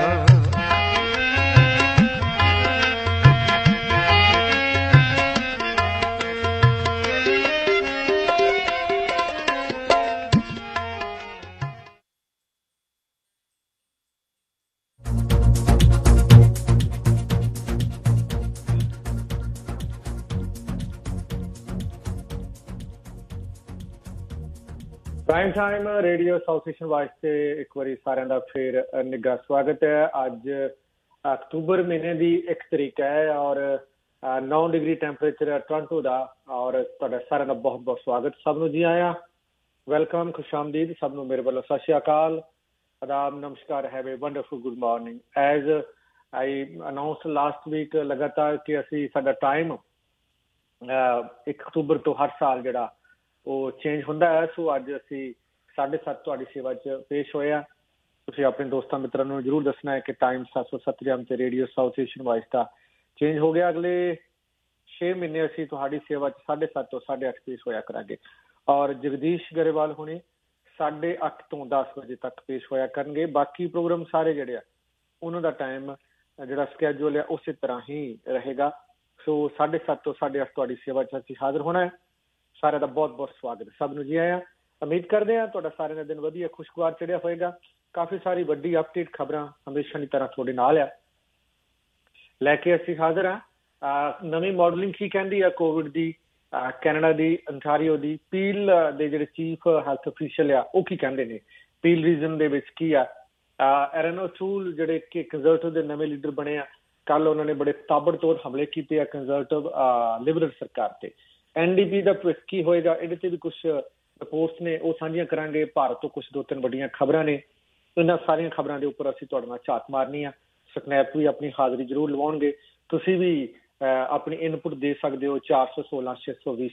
Prime time radio south Asian voice ਤੇ ਇੱਕ ਵਾਰੀ ਸਾਰਿਆਂ ਦਾ ਫਿਰ ਨਿੱਘਾ ਸਵਾਗਤ ਹੈ। ਅੱਜ ਅਕਤੂਬਰ ਮਹੀਨੇ ਦੀ 1 ਤਰੀਕ ਹੈ ਔਰ 9 ਡਿਗਰੀ ਟੈਂਪਰੇਚਰ ਹੈ ਟੋਰਾਂਟੋ ਦਾ, ਔਰ ਤੁਹਾਡਾ ਸਾਰਿਆਂ ਦਾ ਬਹੁਤ ਬਹੁਤ ਸਵਾਗਤ। ਸਭ ਨੂੰ ਜੀ ਆਇਆਂ, ਵੈਲਕਮ, ਖੁਸ਼ਾਮਦੀਦ ਸਭ ਨੂੰ ਮੇਰੇ ਵੱਲੋਂ। ਸਤਿ ਸ਼੍ਰੀ ਅਕਾਲ, ਆਦਾਬ, ਨਮਸਕਾਰ, have a wonderful good morning. As I announce last week ਲਗਾਤਾਰ ਕਿ ਅਸੀਂ ਸਾਡਾ ਟਾਈਮ 1 ਅਕਤੂਬਰ ਤੋਂ ਹਰ ਸਾਲ ਜਿਹੜਾ ਉਹ ਚੇਂਜ ਹੁੰਦਾ ਹੈ, ਸੋ ਅੱਜ ਅਸੀਂ 7:30 ਤੁਹਾਡੀ ਸੇਵਾ 'ਚ ਪੇਸ਼ ਹੋਏ ਹਾਂ। ਤੁਸੀਂ ਆਪਣੇ ਦੋਸਤਾਂ ਮਿੱਤਰਾਂ ਨੂੰ ਜ਼ਰੂਰ ਦੱਸਣਾ ਹੈ ਕਿ ਟਾਈਮ 770 ਤੇ ਰੇਡੀਓ ਸਾਊਥ ਏਸ਼ੀਅਨ ਵਾਇਸ ਦਾ ਚੇਂਜ ਹੋ ਗਿਆ। ਅਗਲੇ 6 ਮਹੀਨੇ ਅਸੀਂ ਤੁਹਾਡੀ ਸੇਵਾ 'ਚ 7:30 ਤੋਂ 8:30 ਪੇਸ਼ ਹੋਇਆ ਕਰਾਂਗੇ, ਔਰ ਜਗਦੀਸ਼ ਗਰੇਵਾਲ ਹੁਣੇ 8:30 ਤੋਂ 10 ਵਜੇ ਤੱਕ ਪੇਸ਼ ਹੋਇਆ ਕਰਨਗੇ। ਬਾਕੀ ਪ੍ਰੋਗਰਾਮ ਸਾਰੇ ਜਿਹੜੇ ਆ ਉਹਨਾਂ ਦਾ ਟਾਈਮ ਜਿਹੜਾ ਸਕੈਜੂਲ ਹੈ ਉਸੇ ਤਰ੍ਹਾਂ ਹੀ ਰਹੇਗਾ। ਸੋ 7:30 ਤੋਂ 8:30 ਤੁਹਾਡੀ ਸੇਵਾ 'ਚ ਅਸੀਂ ਹਾਜ਼ਰ ਹੋਣਾ ਹੈ। ਸਾਰਿਆਂ ਦਾ ਬਹੁਤ ਬਹੁਤ ਸਵਾਗਤ, ਸਭ ਨੂੰ ਜੀ ਆਇਆਂ। ਉਮੀਦ ਕਰਦੇ ਹਾਂ ਤੁਹਾਡਾ ਸਾਰਿਆਂ ਦਾ ਦਿਨ ਵਧੀਆ ਖੁਸ਼ਗਵਾਰ ਚੜ੍ਹਿਆ ਹੋਏਗਾ। ਕਾਫੀ ਸਾਰੀ ਵੱਡੀ ਅਪਡੇਟ ਖਬਰਾਂ ਹਮੇਸ਼ਾ ਦੀ ਤਰ੍ਹਾਂ ਤੁਹਾਡੇ ਨਾਲ ਆ ਲੈ ਕੇ ਅਸੀਂ ਹਾਜ਼ਰ ਹਾਂ। ਨਵੀਂ ਮਾਡਲਿੰਗ ਕੀ ਕਹਿੰਦੀ ਆ ਕੋਵਿਡ ਦੀ, ਕੈਨੇਡਾ ਦੀ ਅੰਟਾਰੀਓ ਦੀ ਪੀਲ ਦੇ ਜਿਹੜੇ ਚੀਫ ਹੈਲਥ ਅਫੀਸ਼ੀਅਲ ਆ ਉਹ ਕੀ ਕਹਿੰਦੇ ਨੇ, ਪੀਲ ਰੀਜਨ ਦੇ ਵਿੱਚ ਕੀ ਆ। ਐਰਨ ਓਟੂਲ ਜਿਹੜੇ ਕਿ ਕੰਜ਼ਰਵੇਟਿਵ ਦੇ ਨਵੇਂ ਲੀਡਰ ਬਣੇ ਆ, ਕੱਲ ਉਹਨਾਂ ਨੇ ਬੜੇ ਤਾਬੜਤੋੜ ਹਮਲੇ ਕੀਤੇ ਆ ਕੰਜ਼ਰਵੇਟਿਵ ਲਿਬਰਲ ਸਰਕਾਰ ਤੇ। NDP ਦਾ ਭਵਿੱਖ ਕੀ ਹੋਏਗਾ, ਇਹਦੇ ਤੇ ਵੀ ਕੁਛ ਰਿਪੋਰਟਸ ਨੇ, ਉਹ ਸਾਂਝੀਆਂ ਕਰਾਂਗੇ। ਭਾਰਤ ਤੋਂ ਕੁਛ 2-3 ਵੱਡੀਆਂ ਖਬਰਾਂ ਨੇ, ਇਹਨਾਂ ਸਾਰੀਆਂ ਖਬਰਾਂ ਦੇ ਉੱਪਰ ਅਸੀਂ ਤੁਹਾਡੇ ਨਾਲ ਝਾਤ ਮਾਰਨੀ ਆ। ਸਕਨੈਪ ਵੀ ਆਪਣੀ ਹਾਜ਼ਰੀ ਜ਼ਰੂਰ ਲਵਾਉਣਗੇ। ਤੁਸੀਂ ਵੀ ਆਪਣੀ ਇਨਪੁਟ ਦੇ ਸਕਦੇ ਹੋ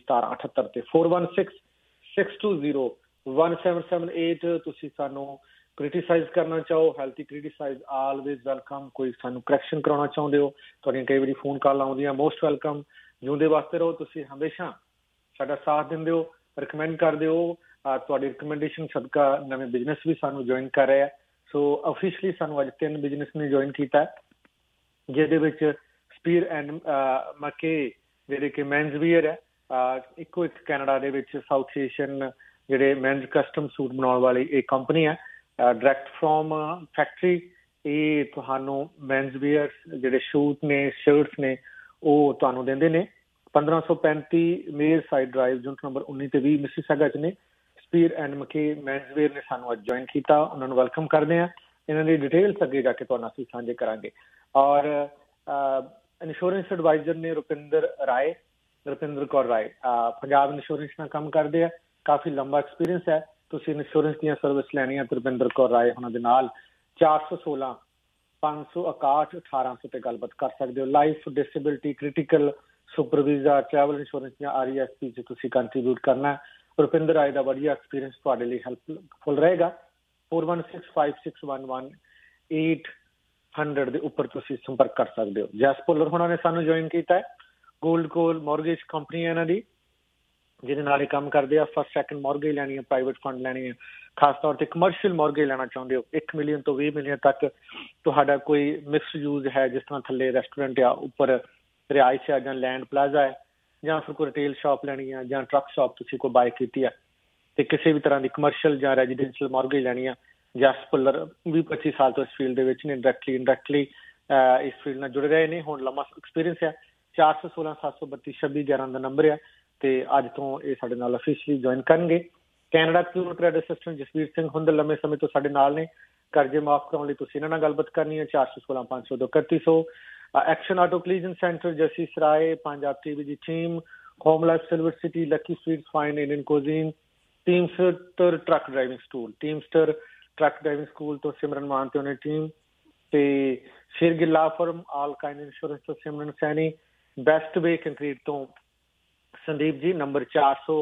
416-620-1778 ਤੇ 416-620-1778। ਤੁਸੀਂ ਸਾਨੂੰ क्रिटिसाइज करना चाहो, हेल्थी क्रिटिसाइज ऑलवेज वेलकम। कोई सानू करैक्शन कराना चाहते हो, तुहाडियां कई बारी फोन कॉल आउंदियां, मोस्ट वेलकम। जिउंदे वास्ते रहो, तुसीं हमेशा साडा साथ दिंदे हो, रिकमेंड करदे हो। तुहाडी रिकमेंडेशन सदका नवे बिजनेस भी सानू ज्वाइन कर रहे हैं। सो ऑफिशियली सानू अज 3 बिजनेस ने ज्वाइन किया, जिहदे विच स्पीर एंड मके जिहड़े कि मैनस वीयर है, इको एक कैनेडा दे विच साउथ एशियन जिहड़े मैनस कस्टम सूट बनाउण वाली एक कंपनी है, डायरैक्ट फ्रॉम फैक्ट्री। ये तुहानू मैनस वीयर जिहड़े शूट ने, शर्ट्स ने, वो तुहानू दिंदे ने। 1535 Meyerside drive, unit number 19 ते 20 मिसिसागा च ने। स्पीर एंड मके मैनस वीयर ने सानू अज ज्वाइन किया, उन्होंने वेलकम करते हैं। इन्हां दी डिटेल्स अगे जाके तुहाडे नाल असीं साझे करांगे। और इंश्योरेंस एडवाइजर ने रुपिंदर कौर राय, पंजाब इंश्योरेंस नाल काम करदे आ, काफ़ी लंबा एक्सपीरियंस है। तुसीं इंश्योरेंस दी सर्विस लैनी है तो रुपिंदर कौर राय उन्हां दे नाल 416 561 1800 ते गलबात कर सकते हो। Life, disability, critical, super visa, travel insurance या RESP च तुसीं कंट्रीब्यूट करना है। रुपिंदर राय का बढ़िया एक्सपीरियंस तुहाडे लई हैल्पफुल रहेगा। 4165611800 के उपर तुसीं संपर्क कर सकते हो। जैस पुलर होना ने सानू ज्वाइन किया है, गोल्ड कोल मॉर्गेज कंपनी है इन्हां दी, जिहदे नाल काम करदे आ। फर्स्ट सैकेंड मॉर्गेज लैनी है, प्राइवेट फंड लैनी है, खास तौर पर कमर्शियल मॉर्गेज लेना चाहते हो 1 मिलियन तो 20 मिलियन तक। तुहाडा कोई मिक्स यूज है, जिस तरह थल्ले रेस्टोरेंट आ, उपर रिहाइश है, जां लैंड प्लाजा है, जां फिर कोई रिटेल शॉप लैनी है, जां ट्रक शॉप तुसीं कोई बाय कीती है, तो किसी भी तरह की कमर्शियल जां रेजिडेंशियल मॉर्गेज लैनी है। जस पुलर 20-25 साल तो इस फील्ड दे विच ने, डायरैक्टली इंडायरैक्टली इस फील्ड नाल जुड़े रहे ने, हुण लंबा एक्सपीरियंस है। 416 732 26 11 का नंबर है, तो अज तो ये साडे नाल ऑफिशियली ज्वाइन करनगे। Canada pure credit assistant Jasvir Singh Hundal लंबे समय तो साडे नाल ने। कर्जे माफ कराउण लई तुसीं इन्हां नाल गलबात करनी है। 416 502 3100। Action auto collision centre Jassi Sarai, Punjab TVG team, home life silver city, lucky sweets fine Indian cuisine, teamster truck driving school, teamster truck driving school तो सिमरन मान ते उन्हें टीम, ते Shergill law firm, all kind insurance तो Simran Saini, best way concrete तो Sandeep ji, number 400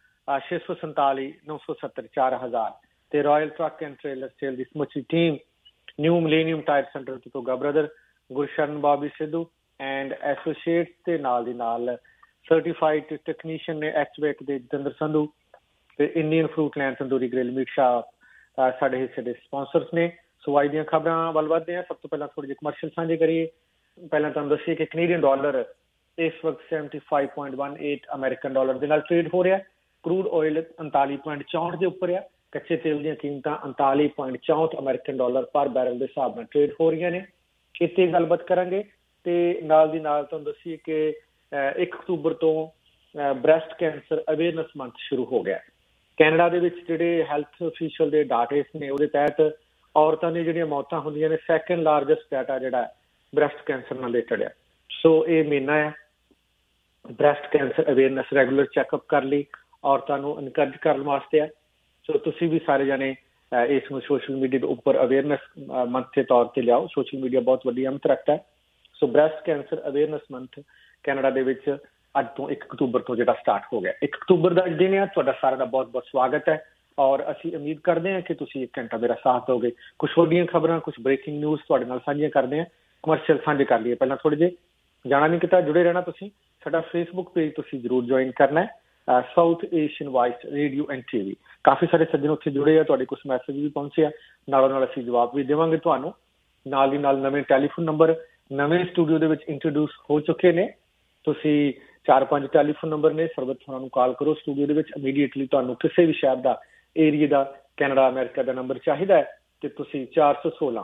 647 970 4000, ते royal truck and trailer sale दी समुची team, new millennium tire centre तो गा brother Gursharan Bobby Sidhu and associates, ते नाल दी नाल सर्टिफाइड टेक्नीशियन ने HVAC दे जितेंद्र संधू, ते Indian fruit land tandoori grill meat Shah साडे हिस्से दे स्पॉन्सर्स ने। सो अज दी खबरां वल वधदे आ। सब तो पहला थोड़ी जी कमर्शियल साझे करिए। पहला तुहानूं दस्सीए कि कैनेडियन डॉलर इस वक्त 75.18 अमेरिकन डॉलर दे नाल ट्रेड हो रहा है। क्रूड ऑयल 39.64 के उपर है। कच्चे तेल दी कीमतां 39.64 अमेरिकन डॉलर पर बैरल के हिसाब नाल ट्रेड हो रही ने। इत्ते गलबात करांगे ते नाल दी नाल तुहानूं दस्सीए कि 1 अक्तूबर तो ब्रैसट कैंसर अवेयरनेस मंथ शुरू हो गया। कैनेडा दे विच जिहड़े हैल्थ ऑफिशियल दे डाटे ने उहदे तहत औरतां दी जिहड़ियां मौतां हुंदियां ने, सैकेंड लार्जेस्ट डाटा जिहड़ा ब्रैसट कैंसर नाल रिलेटेड है। सो ये महीना है breast cancer awareness regular checkup कर ली औरतों को इनकरेज करने वास्ते है। सो तुसी भी सारे जने इसमें सोशल मीडिया के उपर अवेयरनेस मंथ के तौर पर लियाओ। सोशल मीडिया बहुत वड्डी अहमियत रखता है। So breast cancer awareness month Canada दे विच अज तो 1 अक्तूबर तो जो स्टार्ट हो गया। 1 अक्तूबर का दिन है। तुहाडा सारा का बहुत बहुत स्वागत है और असी उम्मीद करते हैं कि तुसी 1 घंटा मेरा साथ दोगे। कुछ वड्डियां खबरां, कुछ ब्रेकिंग न्यूज़ तुहाडे नाल साझियां करते हैं। कमर्शियल साझे कर लिए। पहला थोड़े जे जाना नहीं किता, जुड़े रहना। तुसी साडा फेसबुक पेज तुसी जरूर ज्वाइन करना है, South Asian voice radio and TV। काफ़ी सारे सज्जन उत्थे जुड़े हैं, तुहाडे कुछ मैसेज भी पहुंचे आ, नालों नाल असीं जवाब भी देवांगे तुहानूं। नाल दी नाल नवें टैलीफोन नंबर नवें स्टूडियो दे विच इंट्रोड्यूस हो चुके ने। तुसी 4-5 टैलीफोन नंबर ने, सरबत उन्हां नूं कॉल करो स्टूडियो दे विच। इमीडिएटली तुहानूं किसी भी शहर दा, एरिया दा, कैनेडा अमेरिका दा नंबर चाहिदा है ते तुसी 416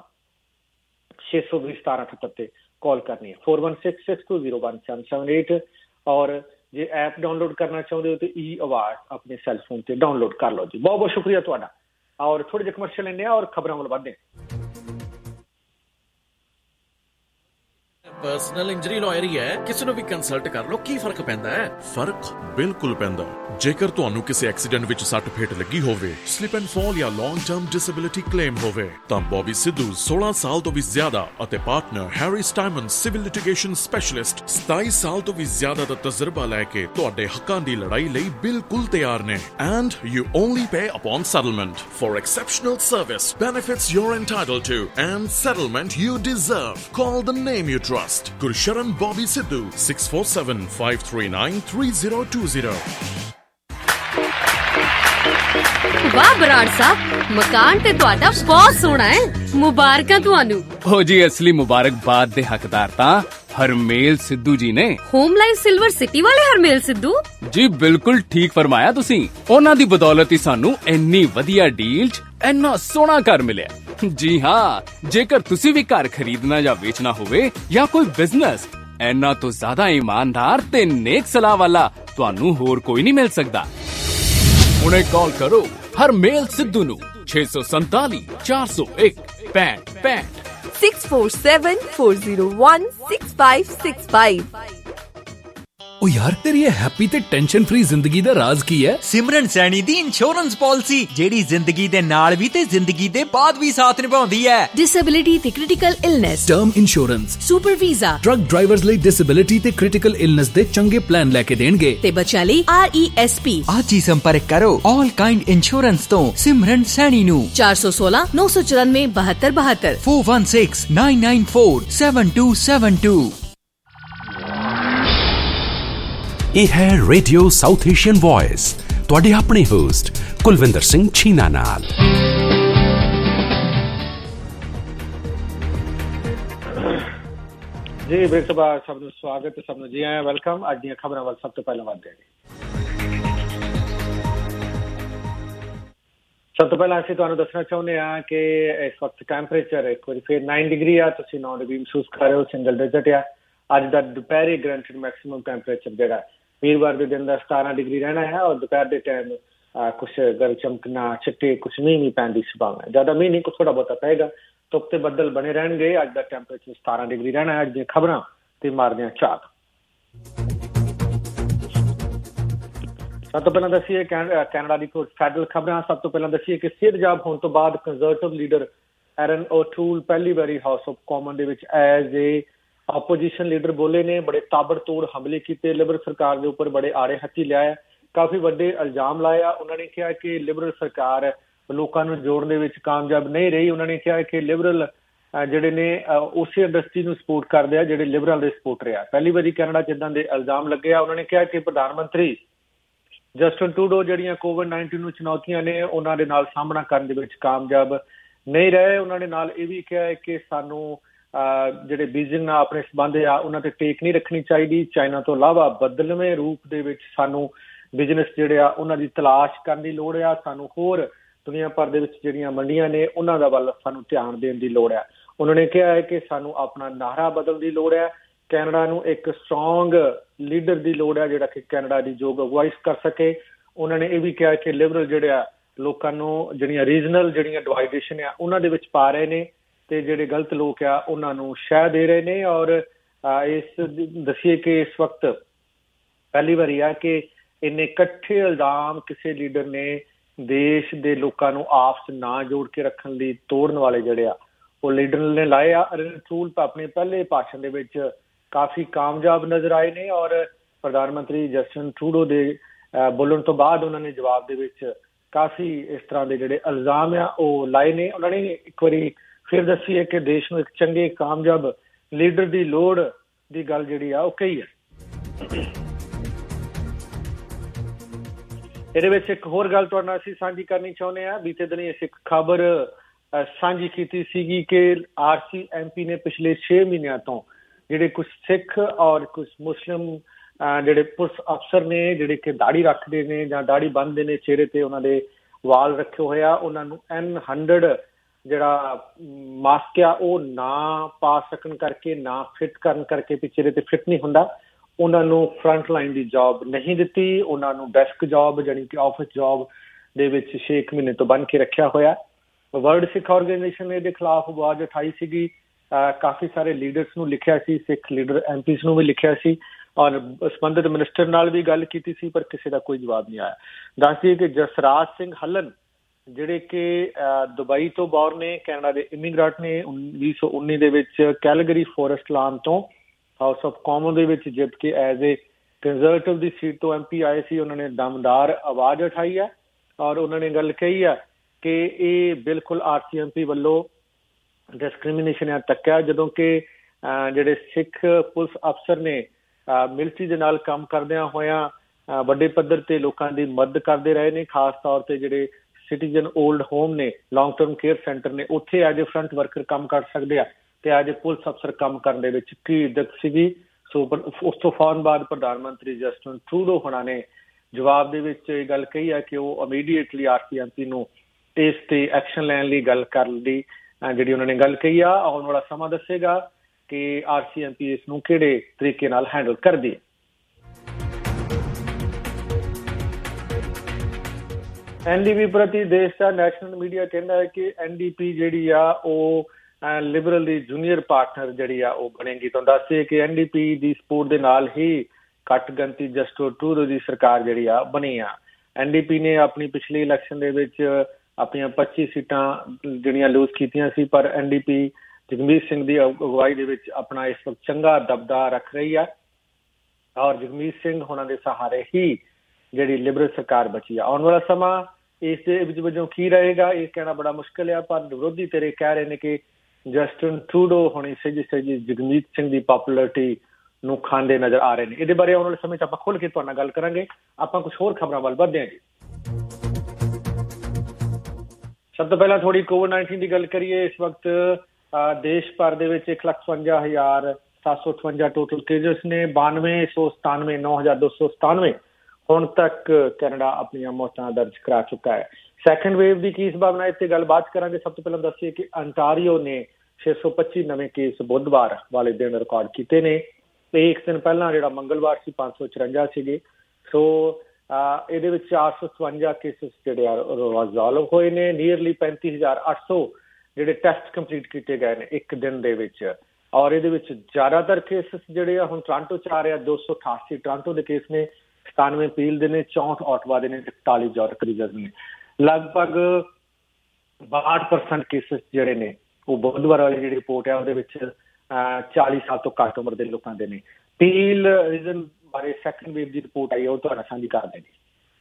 620 1778 ते कॉल करनी है। 4166201778। और जे ऐप डाउनलोड करना चाहते हो तो आवाज़ अपने सैलफोन से डाउनलोड कर लो जी। बहुत बहुत शुक्रिया तुहाडा। और थोड़े जे कमर्शियल लेने और खबरां वल वधदे। ਪਰਸਨਲ ਇੰਜਰੀ ਲਾਇਰ ਹੀ ਹੈ, ਕਿਸੇ ਨੂੰ ਵੀ ਕੰਸਲਟ ਕਰ ਲਓ। ਕੀ ਫਰਕ ਪੈਂਦਾ ਹੈ? ਫਰਕ ਬਿਲਕੁਲ ਪੈਂਦਾ। ਜੇਕਰ ਤੁਹਾਨੂੰ ਕਿਸੇ ਐਕਸੀਡੈਂਟ ਵਿੱਚ ਸੱਟ ਫੇਟ ਲੱਗੀ ਹੋਵੇ, ਸਲਿਪ ਐਂਡ ਫਾਲ ਜਾਂ ਲੌਂਗ ਟਰਮ ਡਿਸੇਬਿਲਿਟੀ ਕਲੇਮ ਹੋਵੇ, ਤਾਂ ਬੌਬੀ ਸਿੱਧੂ 16 ਸਾਲ ਤੋਂ ਵੀ ਜ਼ਿਆਦਾ ਅਤੇ ਪਾਰਟਨਰ ਹੈਰੀ ਸਟਾਈਮਨ ਸਿਵਲ ਲਿਟੀਗੇਸ਼ਨ ਸਪੈਸ਼ਲਿਸਟ 27 ਸਾਲ ਤੋਂ ਵੀ ਜ਼ਿਆਦਾ ਦਾ ਤਜਰਬਾ ਲੈ ਕੇ ਤੁਹਾਡੇ ਹੱਕਾਂ ਦੀ ਲੜਾਈ ਲਈ ਬਿਲਕੁਲ ਤਿਆਰ ਨੇ। And you only pay upon settlement for exceptional service, benefits you're entitled to, and settlement you deserve. Call the name you trust. Gursharan Bobby Sidhu, 647-539-3020. वाह बराड़ साहब, मकान ते तुहाडा बहुत सोहना है। मुबारकां तुहानू। हो जी, असली मुबारकबाद दे हकदार तां हरमेल सिद्धू जी ने। होम लाइफ सिल्वर सिटी वाले हरमेल सिद्धू जी, बिल्कुल ठीक फरमाया तुसी। उन्हां दी बदौलत ही सानू इन्नी वधिया डील च इन्ना सोहना घर मिलिया। जी हाँ, जेकर तुसी भी घर खरीदना या बेचना होवे या कोई बिजनेस, इन्ना तो ज्यादा ईमानदार ते नेक सलाह वाला तुहानू होर कोई नहीं मिल सकदा। हुणे कॉल करो हरमेल सिद्धू नू 647 401 6565 647 401 6565। ओ यार, तेरी ये हैप्पी ते टेंशन फ्री जिंदगी दा राज की है? सिमरन सैनी दी इंश्योरेंस पॉलिसी, जेड़ी जिंदगी दे नाल भी ते जिंदगी दे बाद भी साथ निभाउंदी है। डिसेबिलिटी ते critical illness, term insurance, super visa, truck drivers ਲਈ डिसेबिलिटी ते क्रिटिकल इलनेस दे चंगे प्लान लेके देणगे ते बच्चा ਲਈ RESP। आज ही संपर्क करो ऑल काइंड इंश्योरेंस तो सिमरन सैनी नू 416 994 7272 416 994 7272। ਇਹ ਹੈ ਰੇਡੀਓ ਸਾਊਥ ਏਸ਼ੀਅਨ ਵੌਇਸ, ਤੁਹਾਡੇ ਆਪਣੇ ਹੋਸਟ ਕੁਲਵਿੰਦਰ ਸਿੰਘ ਛੀਨਾ ਨਾਲ। ਜੀ ਬੇਸਬਾ ਸਭ ਨੂੰ ਸਵਾਗਤ, ਸਭ ਨੂੰ ਜੀ ਆਇਆਂ, ਵੈਲਕਮ। ਅੱਜ ਦੀਆਂ ਖਬਰਾਂ ਵੱਲ ਸਭ ਤੋਂ ਪਹਿਲਾਂ ਵਧਦੇ ਹਾਂ। ਸਭ ਤੋਂ ਪਹਿਲਾਂ ਅਸੀਂ ਤੁਹਾਨੂੰ ਦੱਸਣਾ ਚਾਹੁੰਦੇ ਹਾਂ ਕਿ ਇਸ ਵਕਤ ਟੈਂਪਰੇਚਰ ਇੱਕ ਵਾਰੀ ਫਿਰ 9 ਡਿਗਰੀ ਆ, ਤੁਸੀਂ 9 ਡਿਗਰੀ ਮਹਿਸੂਸ ਕਰ ਰਹੇ ਹੋ, ਸਿੰਗਲ ਡਿਜਿਟ ਆ। ਅੱਜ ਦਾ ਦੁਪਹਿਰੇ ਗਰੰਟਡ ਮੈਕਸਿਮਮ ਟੈਂਪਰੇਚਰ ਜਿਹੜਾ ਵੀਰਵਾਰ ਦੇ ਦਿਨ ਦਾ 17 ਡਿਗਰੀ ਰਹਿਣਾ ਹੈ, ਔਰ ਦੁਪਹਿਰ ਦੇ ਟਾਈਮ ਕੁਛ ਗਰ ਚਮਕਣਾ, ਛਿੱਟੇ, ਕੁਛ ਮੀਂਹ ਪੈਣ ਦੀ ਸੰਭਾਵਨਾ ਹੈ। ਜ਼ਿਆਦਾ ਮੀਂਹ ਨਹੀਂ, ਕੁਛ ਥੋੜਾ ਬਹੁਤਾ ਪਏਗਾ। ਧੁੱਪ ਤੇ ਬੱਦਲ ਬਣੇ ਰਹਿਣਗੇ। ਅੱਜ ਦਾ ਟੈਂਪਰੇਚਰ 17 ਡਿਗਰੀ ਰਹਿਣਾ ਹੈ। ਅੱਜ ਦੀਆਂ ਖਬਰਾਂ ਤੇ ਮਾਰਦੇ ਹਾਂ ਝਾਤ। ਸਭ ਤੋਂ ਪਹਿਲਾਂ ਦੱਸੀਏ ਕੈਨੇਡਾ ਦੀ ਕੁਝ ਫੈਡਰਲ ਖਬਰਾਂ। ਸਭ ਤੋਂ ਪਹਿਲਾਂ ਦੱਸੀਏ ਕਿ ਸਿਹਤਯਾਬ ਹੋਣ ਤੋਂ ਬਾਅਦ ਕੰਜ਼ਰਵੇਟਿਵ ਲੀਡਰ ਐਰਨ ਓਟੂਲ ਪਹਿਲੀ ਵਾਰੀ ਹਾਊਸ ਆਫ ਕਾਮਨ ਦੇ ਵਿੱਚ ਐਜ਼ ਏ ਆਪੋਜੀਸ਼ਨ ਲੀਡਰ ਬੋਲੇ ਨੇ। ਬੜੇ ਤਾਬੜਤੋੜ ਹਮਲੇ ਕੀਤੇ, ਲਿਬਰਲ ਸਰਕਾਰ ਦੇ ਉੱਪਰ ਬੜੇ ਆੜੇ ਹੱਥੀ ਲਿਆਇਆ, ਕਾਫੀ ਵੱਡੇ ਇਲਜ਼ਾਮ ਲਾਇਆ। ਉਹਨਾਂ ਨੇ ਕਿਹਾ ਕਿ ਲਿਬਰਲ ਸਰਕਾਰ ਲੋਕਾਂ ਨੂੰ ਜੋੜਨ ਦੇ ਵਿੱਚ ਕਾਮਯਾਬ ਨਹੀਂ ਰਹੀ। ਉਹਨਾਂ ਨੇ ਕਿਹਾ ਕਿ ਲਿਬਰਲ ਜਿਹੜੇ ਨੇ ਉਸੇ ਇੰਡਸਟਰੀ ਨੂੰ ਸਪੋਰਟ ਕਰਦੇ ਆ ਜਿਹੜੇ ਲਿਬਰਲ ਦੇ ਸਪੋਰਟਰ ਆ। ਪਹਿਲੀ ਵਾਰੀ ਕੈਨੇਡਾ 'ਚ ਇੱਦਾਂ ਦੇ ਇਲਜ਼ਾਮ ਲੱਗੇ ਆ। ਉਹਨਾਂ ਨੇ ਕਿਹਾ ਕਿ ਪ੍ਰਧਾਨ ਮੰਤਰੀ ਜਸਟਿਨ ਟਰੂਡੋ ਜਿਹੜੀਆਂ COVID-19 ਨੂੰ ਚੁਣੌਤੀਆਂ ਨੇ ਉਹਨਾਂ ਦੇ ਨਾਲ ਸਾਹਮਣਾ ਕਰਨ ਦੇ ਵਿੱਚ ਕਾਮਯਾਬ ਨਹੀਂ ਰਹੇ। ਉਹਨਾਂ ਨੇ ਨਾਲ ਇਹ ਵੀ ਕਿਹਾ ਕਿ ਸਾਨੂੰ ਜਿਹੜੇ ਬੀਜਿੰਗ ਨਾਲ ਆਪਣੇ ਸੰਬੰਧ ਆ ਉਹਨਾਂ ਤੇ ਟੇਕ ਨਹੀਂ ਰੱਖਣੀ ਚਾਹੀਦੀ। ਚਾਈਨਾ ਤੋਂ ਇਲਾਵਾ ਬਦਲਵੇਂ ਰੂਪ ਦੇ ਵਿੱਚ ਸਾਨੂੰ ਬਿਜ਼ਨਸ ਜਿਹੜੇ ਆ ਉਹਨਾਂ ਦੀ ਤਲਾਸ਼ ਕਰਨ ਦੀ ਲੋੜ ਆ। ਸਾਨੂੰ ਹੋਰ ਦੁਨੀਆ ਭਰ ਦੇ ਵਿੱਚ ਜਿਹੜੀਆਂ ਮੰਡੀਆਂ ਨੇ ਉਹਨਾਂ ਦਾ ਵੱਲ ਸਾਨੂੰ ਧਿਆਨ ਦੇਣ ਦੀ ਲੋੜ ਆ। ਉਹਨਾਂ ਨੇ ਕਿਹਾ ਹੈ ਕਿ ਸਾਨੂੰ ਆਪਣਾ ਨਾਅਰਾ ਬਦਲਣ ਦੀ ਲੋੜ ਹੈ। ਕੈਨੇਡਾ ਨੂੰ ਇੱਕ ਸਟਰੋਂਗ ਲੀਡਰ ਦੀ ਲੋੜ ਹੈ ਜਿਹੜਾ ਕਿ ਕੈਨੇਡਾ ਦੀ ਯੋਗ ਅਗਵਾਈ ਕਰ ਸਕੇ। ਉਹਨਾਂ ਨੇ ਇਹ ਵੀ ਕਿਹਾ ਕਿ ਲਿਬਰਲ ਜਿਹੜੇ ਆ ਲੋਕਾਂ ਨੂੰ ਜਿਹੜੀਆਂ ਰੀਜਨਲ ਜਿਹੜੀਆਂ ਡਿਵਾਈਡੇਸ਼ਨ ਆ ਉਹਨਾਂ ਦੇ ਵਿੱਚ ਪਾ ਰਹੇ ਨੇ ਤੇ ਜਿਹੜੇ ਗਲਤ ਲੋਕ ਆ ਉਹਨਾਂ ਨੂੰ ਸ਼ਹਿ ਦੇ ਰਹੇ ਨੇ। ਔਰ ਇਸ ਦੱਸੀਏ ਕਿ ਇਸ ਵਕਤ ਪਹਿਲੀ ਵਾਰੀ ਆ ਕਿ ਇੰਨੇ ਇਕੱਠੇ ਇਲਜ਼ਾਮ ਕਿਸੇ ਲੀਡਰ ਨੇ ਦੇਸ਼ ਦੇ ਲੋਕਾਂ ਨੂੰ ਆਪਸ ਨਾ ਜੋੜ ਕੇ ਰੱਖਣ ਲਈ ਤੋੜਨ ਵਾਲੇ ਜਿਹੜੇ ਆ ਉਹ ਲੀਡਰ ਨੇ ਲਾਏ ਆ। ਟਰੂਡੋ ਆਪਣੇ ਪਹਿਲੇ ਭਾਸ਼ਣ ਦੇ ਵਿੱਚ ਕਾਫੀ ਕਾਮਯਾਬ ਨਜ਼ਰ ਆਏ ਨੇ ਔਰ ਪ੍ਰਧਾਨ ਮੰਤਰੀ ਜਸਟਿਨ ਟਰੂਡੋ ਦੇ ਬੋਲਣ ਤੋਂ ਬਾਅਦ ਉਹਨਾਂ ਨੇ ਜਵਾਬ ਦੇ ਵਿੱਚ ਕਾਫੀ ਇਸ ਤਰ੍ਹਾਂ ਦੇ ਜਿਹੜੇ ਇਲਜ਼ਾਮ ਆ ਉਹ ਲਾਏ ਨੇ। ਉਹਨਾਂ ਨੇ ਇੱਕ ਵਾਰੀ ਫਿਰ ਦੱਸੀ ਹੈ ਕਿ ਦੇਸ਼ ਨੂੰ ਇੱਕ ਚੰਗੇ ਕਾਮਯਾਬ ਲੀਡਰ ਦੀ ਲੋੜ ਦੀ ਗੱਲ ਜਿਹੜੀ ਆ ਉਹ ਕਹੀ ਹੈ। ਇਹਦੇ ਵਿੱਚ ਇੱਕ ਹੋਰ ਗੱਲ ਤੁਹਾਡੇ ਨਾਲ ਅਸੀਂ ਸਾਂਝੀ ਕਰਨੀ ਚਾਹੁੰਦੇ ਹਾਂ। ਬੀਤੇ ਦਿਨੀ ਅਸੀਂ ਇੱਕ ਖਬਰ ਸਾਂਝੀ ਕੀਤੀ ਸੀਗੀ ਕਿ RCMP ਨੇ ਪਿਛਲੇ 6 ਮਹੀਨਿਆਂ ਤੋਂ ਜਿਹੜੇ ਕੁਝ ਸਿੱਖ ਔਰ ਕੁਝ ਮੁਸਲਿਮ ਜਿਹੜੇ ਪੁਲਿਸ ਅਫਸਰ ਨੇ ਜਿਹੜੇ ਕਿ ਦਾੜੀ ਰੱਖਦੇ ਨੇ ਜਾਂ ਦਾੜੀ ਬੰਨ੍ਹਦੇ ਨੇ, ਚਿਹਰੇ ਤੇ ਉਹਨਾਂ ਦੇ ਵਾਲ ਰੱਖੇ ਹੋਏ ਆ, ਉਹਨਾਂ ਨੂੰ N100 ਜਿਹੜਾ ਮਾਸਕ ਆ ਉਹ ਨਾ ਪਾ ਸਕਣ ਕਰਕੇ, ਨਾ ਫਿੱਟ ਕਰਨ ਕਰਕੇ, ਚਿਹਰੇ ਤੇ ਫਿੱਟ ਨਹੀਂ ਹੁੰਦਾ, ਉਹਨਾਂ ਨੂੰ ਫਰੰਟ ਲਾਈਨ ਦੀ ਜੌਬ ਨਹੀਂ ਦਿੱਤੀ। ਉਹਨਾਂ ਨੂੰ ਡੈਸਕ ਜੌਬ ਜਾਣੀ ਕਿ ਆਫਿਸ ਜੌਬ ਦੇ ਵਿੱਚ 6 ਮਹੀਨੇ ਤੋਂ ਬੰਨ੍ਹ ਕੇ ਰੱਖਿਆ ਹੋਇਆ। ਵਰਲਡ ਸਿੱਖ ਆਰਗੇਨਾਈਜੇਸ਼ਨ ਨੇ ਇਹਦੇ ਖਿਲਾਫ ਆਵਾਜ਼ ਉਠਾਈ ਸੀਗੀ। ਕਾਫੀ ਸਾਰੇ ਲੀਡਰਸ ਨੂੰ ਲਿਖਿਆ ਸੀ, ਸਿੱਖ ਲੀਡਰ MPs ਨੂੰ ਵੀ ਲਿਖਿਆ ਸੀ ਔਰ ਸੰਬੰਧਿਤ ਮਿਨਿਸਟਰ ਨਾਲ ਵੀ ਗੱਲ ਕੀਤੀ ਸੀ, ਪਰ ਕਿਸੇ ਦਾ ਕੋਈ ਜਵਾਬ ਨਹੀਂ ਆਇਆ। ਦੱਸ ਦਈਏ ਕਿ ਜਸਰਾਜ ਸਿੰਘ ਹੱਲਨ ਜਿਹੜੇ ਕਿ ਦੁਬਈ ਤੋਂ ਬਾਹਰ ਨੇ, ਕੈਨੇਡਾ ਦੇ ਇਮੀਗ੍ਰੈਂਟ ਨੇ, 2019 ਦੇ ਵਿੱਚ ਕੈਲਗਰੀ ਫੋਰੈਸਟ ਲਾਨ ਤੋਂ ਹਾਊਸ ਆਫ ਕਾਮਨ ਦੇ ਵਿੱਚ ਜਿੱਤ ਕੇ ਐਜ਼ ਏ ਕੰਜ਼ਰਵੇਟਿਵ ਦੀ ਸੀਟ ਤੋਂ MP ਆਏ ਸੀ। ਉਹਨਾਂ ਨੇ ਦਮਦਾਰ ਆਵਾਜ਼ ਉਠਾਈ ਹੈ ਔਰ ਉਹਨਾਂ ਨੇ ਗੱਲ ਕਹੀ ਹੈ ਕਿ ਇਹ ਬਿਲਕੁਲ RCMP ਵੱਲੋਂ ਡਿਸਕ੍ਰਿਮੀਨੇਸ਼ਨ ਹੈ, ਧੱਕਾ, ਜਦੋਂ ਕਿ ਜਿਹੜੇ ਸਿੱਖ ਪੁਲਿਸ ਅਫਸਰ ਨੇ ਮਿਲਟਰੀ ਦੇ ਨਾਲ ਕੰਮ ਕਰਦਿਆਂ ਹੋਇਆਂ ਵੱਡੇ ਪੱਧਰ ਤੇ ਲੋਕਾਂ ਦੀ ਮਦਦ ਕਰਦੇ ਰਹੇ ਨੇ। ਖਾਸ ਤੌਰ ਤੇ ਜਿਹੜੇ ਸਿਟੀਜ਼ਨ ਓਲਡ ਹੋਮ ਨੇ, ਲੌਂਗ ਟਰਮ ਕੇਅਰ ਸੈਂਟਰ ਨੇ, ਉੱਥੇ ਐਜ ਏ ਫਰੰਟ ਵਰਕਰ ਕੰਮ ਕਰ ਸਕਦੇ ਆ ਤੇ ਐਜ ਏ ਪੁਲਿਸ ਅਫਸਰ ਕੰਮ ਕਰਨ ਦੇ ਵਿੱਚ ਕੀ ਦਿੱਕਤ ਸੀਗੀ। ਸੋ ਉਸ ਤੋਂ ਫੌਰਨ ਬਾਅਦ ਪ੍ਰਧਾਨ ਮੰਤਰੀ ਜਸਟਿਨ ਟਰੂਡੋ ਹੋਣਾ ਨੇ ਜਵਾਬ ਦੇ ਵਿੱਚ ਇਹ ਗੱਲ ਕਹੀ ਹੈ ਕਿ ਉਹ ਇਮੀਡੀਏਟਲੀ RCMP ਨੂੰ ਇਸ ਤੇ ਐਕਸ਼ਨ ਲੈਣ ਲਈ ਗੱਲ ਕਰਨ ਦੀ ਜਿਹੜੀ ਉਹਨਾਂ ਨੇ ਗੱਲ ਕਹੀ ਆ। ਆਉਣ ਵਾਲਾ ਸਮਾਂ ਦੱਸੇਗਾ ਕਿ RCMP ਇਸ ਨੂੰ ਕਿਹੜੇ ਤਰੀਕੇ ਨਾਲ ਹੈਂਡਲ ਕਰਦੀ ਹੈ। NDP ਪ੍ਰਤੀ ਦੇਸ਼ ਦਾ ਨੈਸ਼ਨਲ ਮੀਡੀਆ ਕਹਿੰਦਾ ਹੈ ਕਿ NDP ਜਿਹੜੀ ਆ ਉਹ ਲਿਬਰਲ ਦੀ ਜੂਨੀਅਰ ਪਾਰਟਨਰ ਜਿਹੜੀ ਆ ਉਹ ਬਣੇਗੀ। ਤੁਹਾਨੂੰ ਦੱਸਦੇ ਕਿ NDP ਦੀ ਸਪੋਰਟ ਦੇ ਨਾਲ ਹੀ ਘੱਟ ਗਿਣਤੀ ਜਸਟਿਨ ਟਰੂਡੋ ਦੀ ਸਰਕਾਰ ਜਿਹੜੀ ਆ ਬਣੀ ਆ। NDP ਨੇ ਆਪਣੀ ਪਿਛਲੀ ਇਲੈਕਸ਼ਨ ਦੇ ਵਿੱਚ ਆਪਣੀਆਂ 25 ਸੀਟਾਂ ਜਿਹੜੀਆਂ ਲੂਜ਼ ਕੀਤੀਆਂ ਸੀ, ਪਰ NDP ਜਗਮੀਤ ਸਿੰਘ ਦੀ ਅਗਵਾਈ ਦੇ ਵਿੱਚ ਆਪਣਾ ਇਸ ਵਕਤ ਚੰਗਾ ਦਬਦਬਾ ਰੱਖ ਰਹੀ ਹੈ ਔਰ ਜਗਮੀਤ ਸਿੰਘ ਹੋਣਾ ਦੇ ਸਹਾਰੇ ਹੀ ਜਿਹੜੀ ਲਿਬਰਲ ਸਰਕਾਰ ਬਚੀ ਆ। ਆਉਣ ਵਾਲਾ ਸਮਾਂ ਇਸ ਦੇ ਵਿੱਚ ਵਜੋਂ ਕੀ ਰਹੇਗਾ ਇਹ ਕਹਿਣਾ ਬੜਾ ਮੁਸ਼ਕਿਲ ਆ, ਪਰ ਵਿਰੋਧੀ ਧਿਰ ਕਹਿ ਰਹੇ ਨੇ ਕਿ ਜਸਟਿਨ ਟਰੂਡੋ ਹੋਣੀ ਸਹਿਜੀ ਜਗਮੀਤ ਸਿੰਘ ਦੀ ਪਪੂਲੈਰਿਟੀ ਨੂੰ ਖਾਂਦੇ ਨਜ਼ਰ ਆ ਰਹੇ ਨੇ। ਇਹਦੇ ਬਾਰੇ ਆਉਣ ਵਾਲੇ ਸਮੇਂ 'ਚ ਆਪਾਂ ਖੁੱਲ੍ਹ ਕੇ ਤੁਹਾਡੇ ਨਾਲ ਗੱਲ ਕਰਾਂਗੇ। ਆਪਾਂ ਕੁਝ ਹੋਰ ਖਬਰਾਂ ਵੱਲ ਵਧਦੇ ਹਾਂ ਜੀ। ਸਭ ਤੋਂ ਪਹਿਲਾਂ ਥੋੜੀ COVID-19 ਦੀ ਗੱਲ ਕਰੀਏ। ਇਸ ਵਕਤ ਦੇਸ਼ ਭਰ ਦੇ ਵਿੱਚ 1,55,758 ਟੋਟਲ ਕੇਸਿਸ ਨੇ, 92,197 9,297 ਹੁਣ ਤੱਕ ਕੈਨੇਡਾ ਆਪਣੀਆਂ ਮੌਤਾਂ ਦਰਜ ਕਰਾ ਚੁੱਕਾ ਹੈ। ਸੈਕੰਡ ਵੇਵ ਦੀ ਕੀ ਸੰਭਾਵਨਾ, ਇਸ ਤੇ ਗੱਲਬਾਤ ਕਰਾਂਗੇ। ਸਭ ਤੋਂ ਪਹਿਲਾਂ ਦੱਸੀਏ ਕਿ ਅੰਟਾਰੀਓ ਨੇ 625 ਨਵੇਂ ਕੇਸ ਬੁੱਧਵਾਰ ਵਾਲੇ ਦਿਨ ਰਿਕਾਰਡ ਕੀਤੇ ਨੇ ਤੇ ਇੱਕ ਦਿਨ ਪਹਿਲਾਂ ਜਿਹੜਾ ਮੰਗਲਵਾਰ ਸੀ 554 ਸੀਗੇ। ਸੋ ਇਹਦੇ ਵਿੱਚ 457 ਕੇਸਿਸ ਜਿਹੜੇ ਆ ਰਿਜ਼ੋਲਵ ਹੋਏ ਨੇ। ਨੀਅਰਲੀ 35,800 ਜਿਹੜੇ ਟੈਸਟ ਕੰਪਲੀਟ ਕੀਤੇ ਗਏ ਨੇ ਇੱਕ ਦਿਨ ਦੇ ਵਿੱਚ ਔਰ ਇਹਦੇ ਵਿੱਚ ਜ਼ਿਆਦਾਤਰ ਕੇਸਿਸ ਜਿਹੜੇ ਆ ਹੁਣ ਟੋਰਾਂਟੋ 'ਚ ਆ ਰਹੇ ਆ। 288 ਟੋਰਾਂਟੋ ਦੇ ਕੇਸ ਨੇ, 97 ਪੀਲ ਦੇ ਨੇ, 64 ਆਟਵਾ ਦੇ ਨੇ, 41 ਜੌਰਕ ਰੀਜਨ ਨੇ। ਲਗਭਗ 62% ਕੇਸਿਸ ਜਿਹੜੇ ਨੇ ਉਹ ਬੁੱਧਵਾਰ ਵਾਲੀ ਜਿਹੜੀ ਰਿਪੋਰਟ ਆ ਉਹਦੇ ਵਿੱਚ 40 ਸਾਲ ਤੋਂ ਘੱਟ ਉਮਰ ਦੇ ਲੋਕਾਂ ਦੇ ਨੇ। ਪੀਲ ਰੀਜਨ ਬਾਰੇ ਸੈਕੰਡ ਵੇਵ ਦੀ ਰਿਪੋਰਟ ਆਈ ਹੈ, ਉਹ ਤੁਹਾਡਾ ਸਾਂਝੀ ਕਰਦੇ ਨੇ।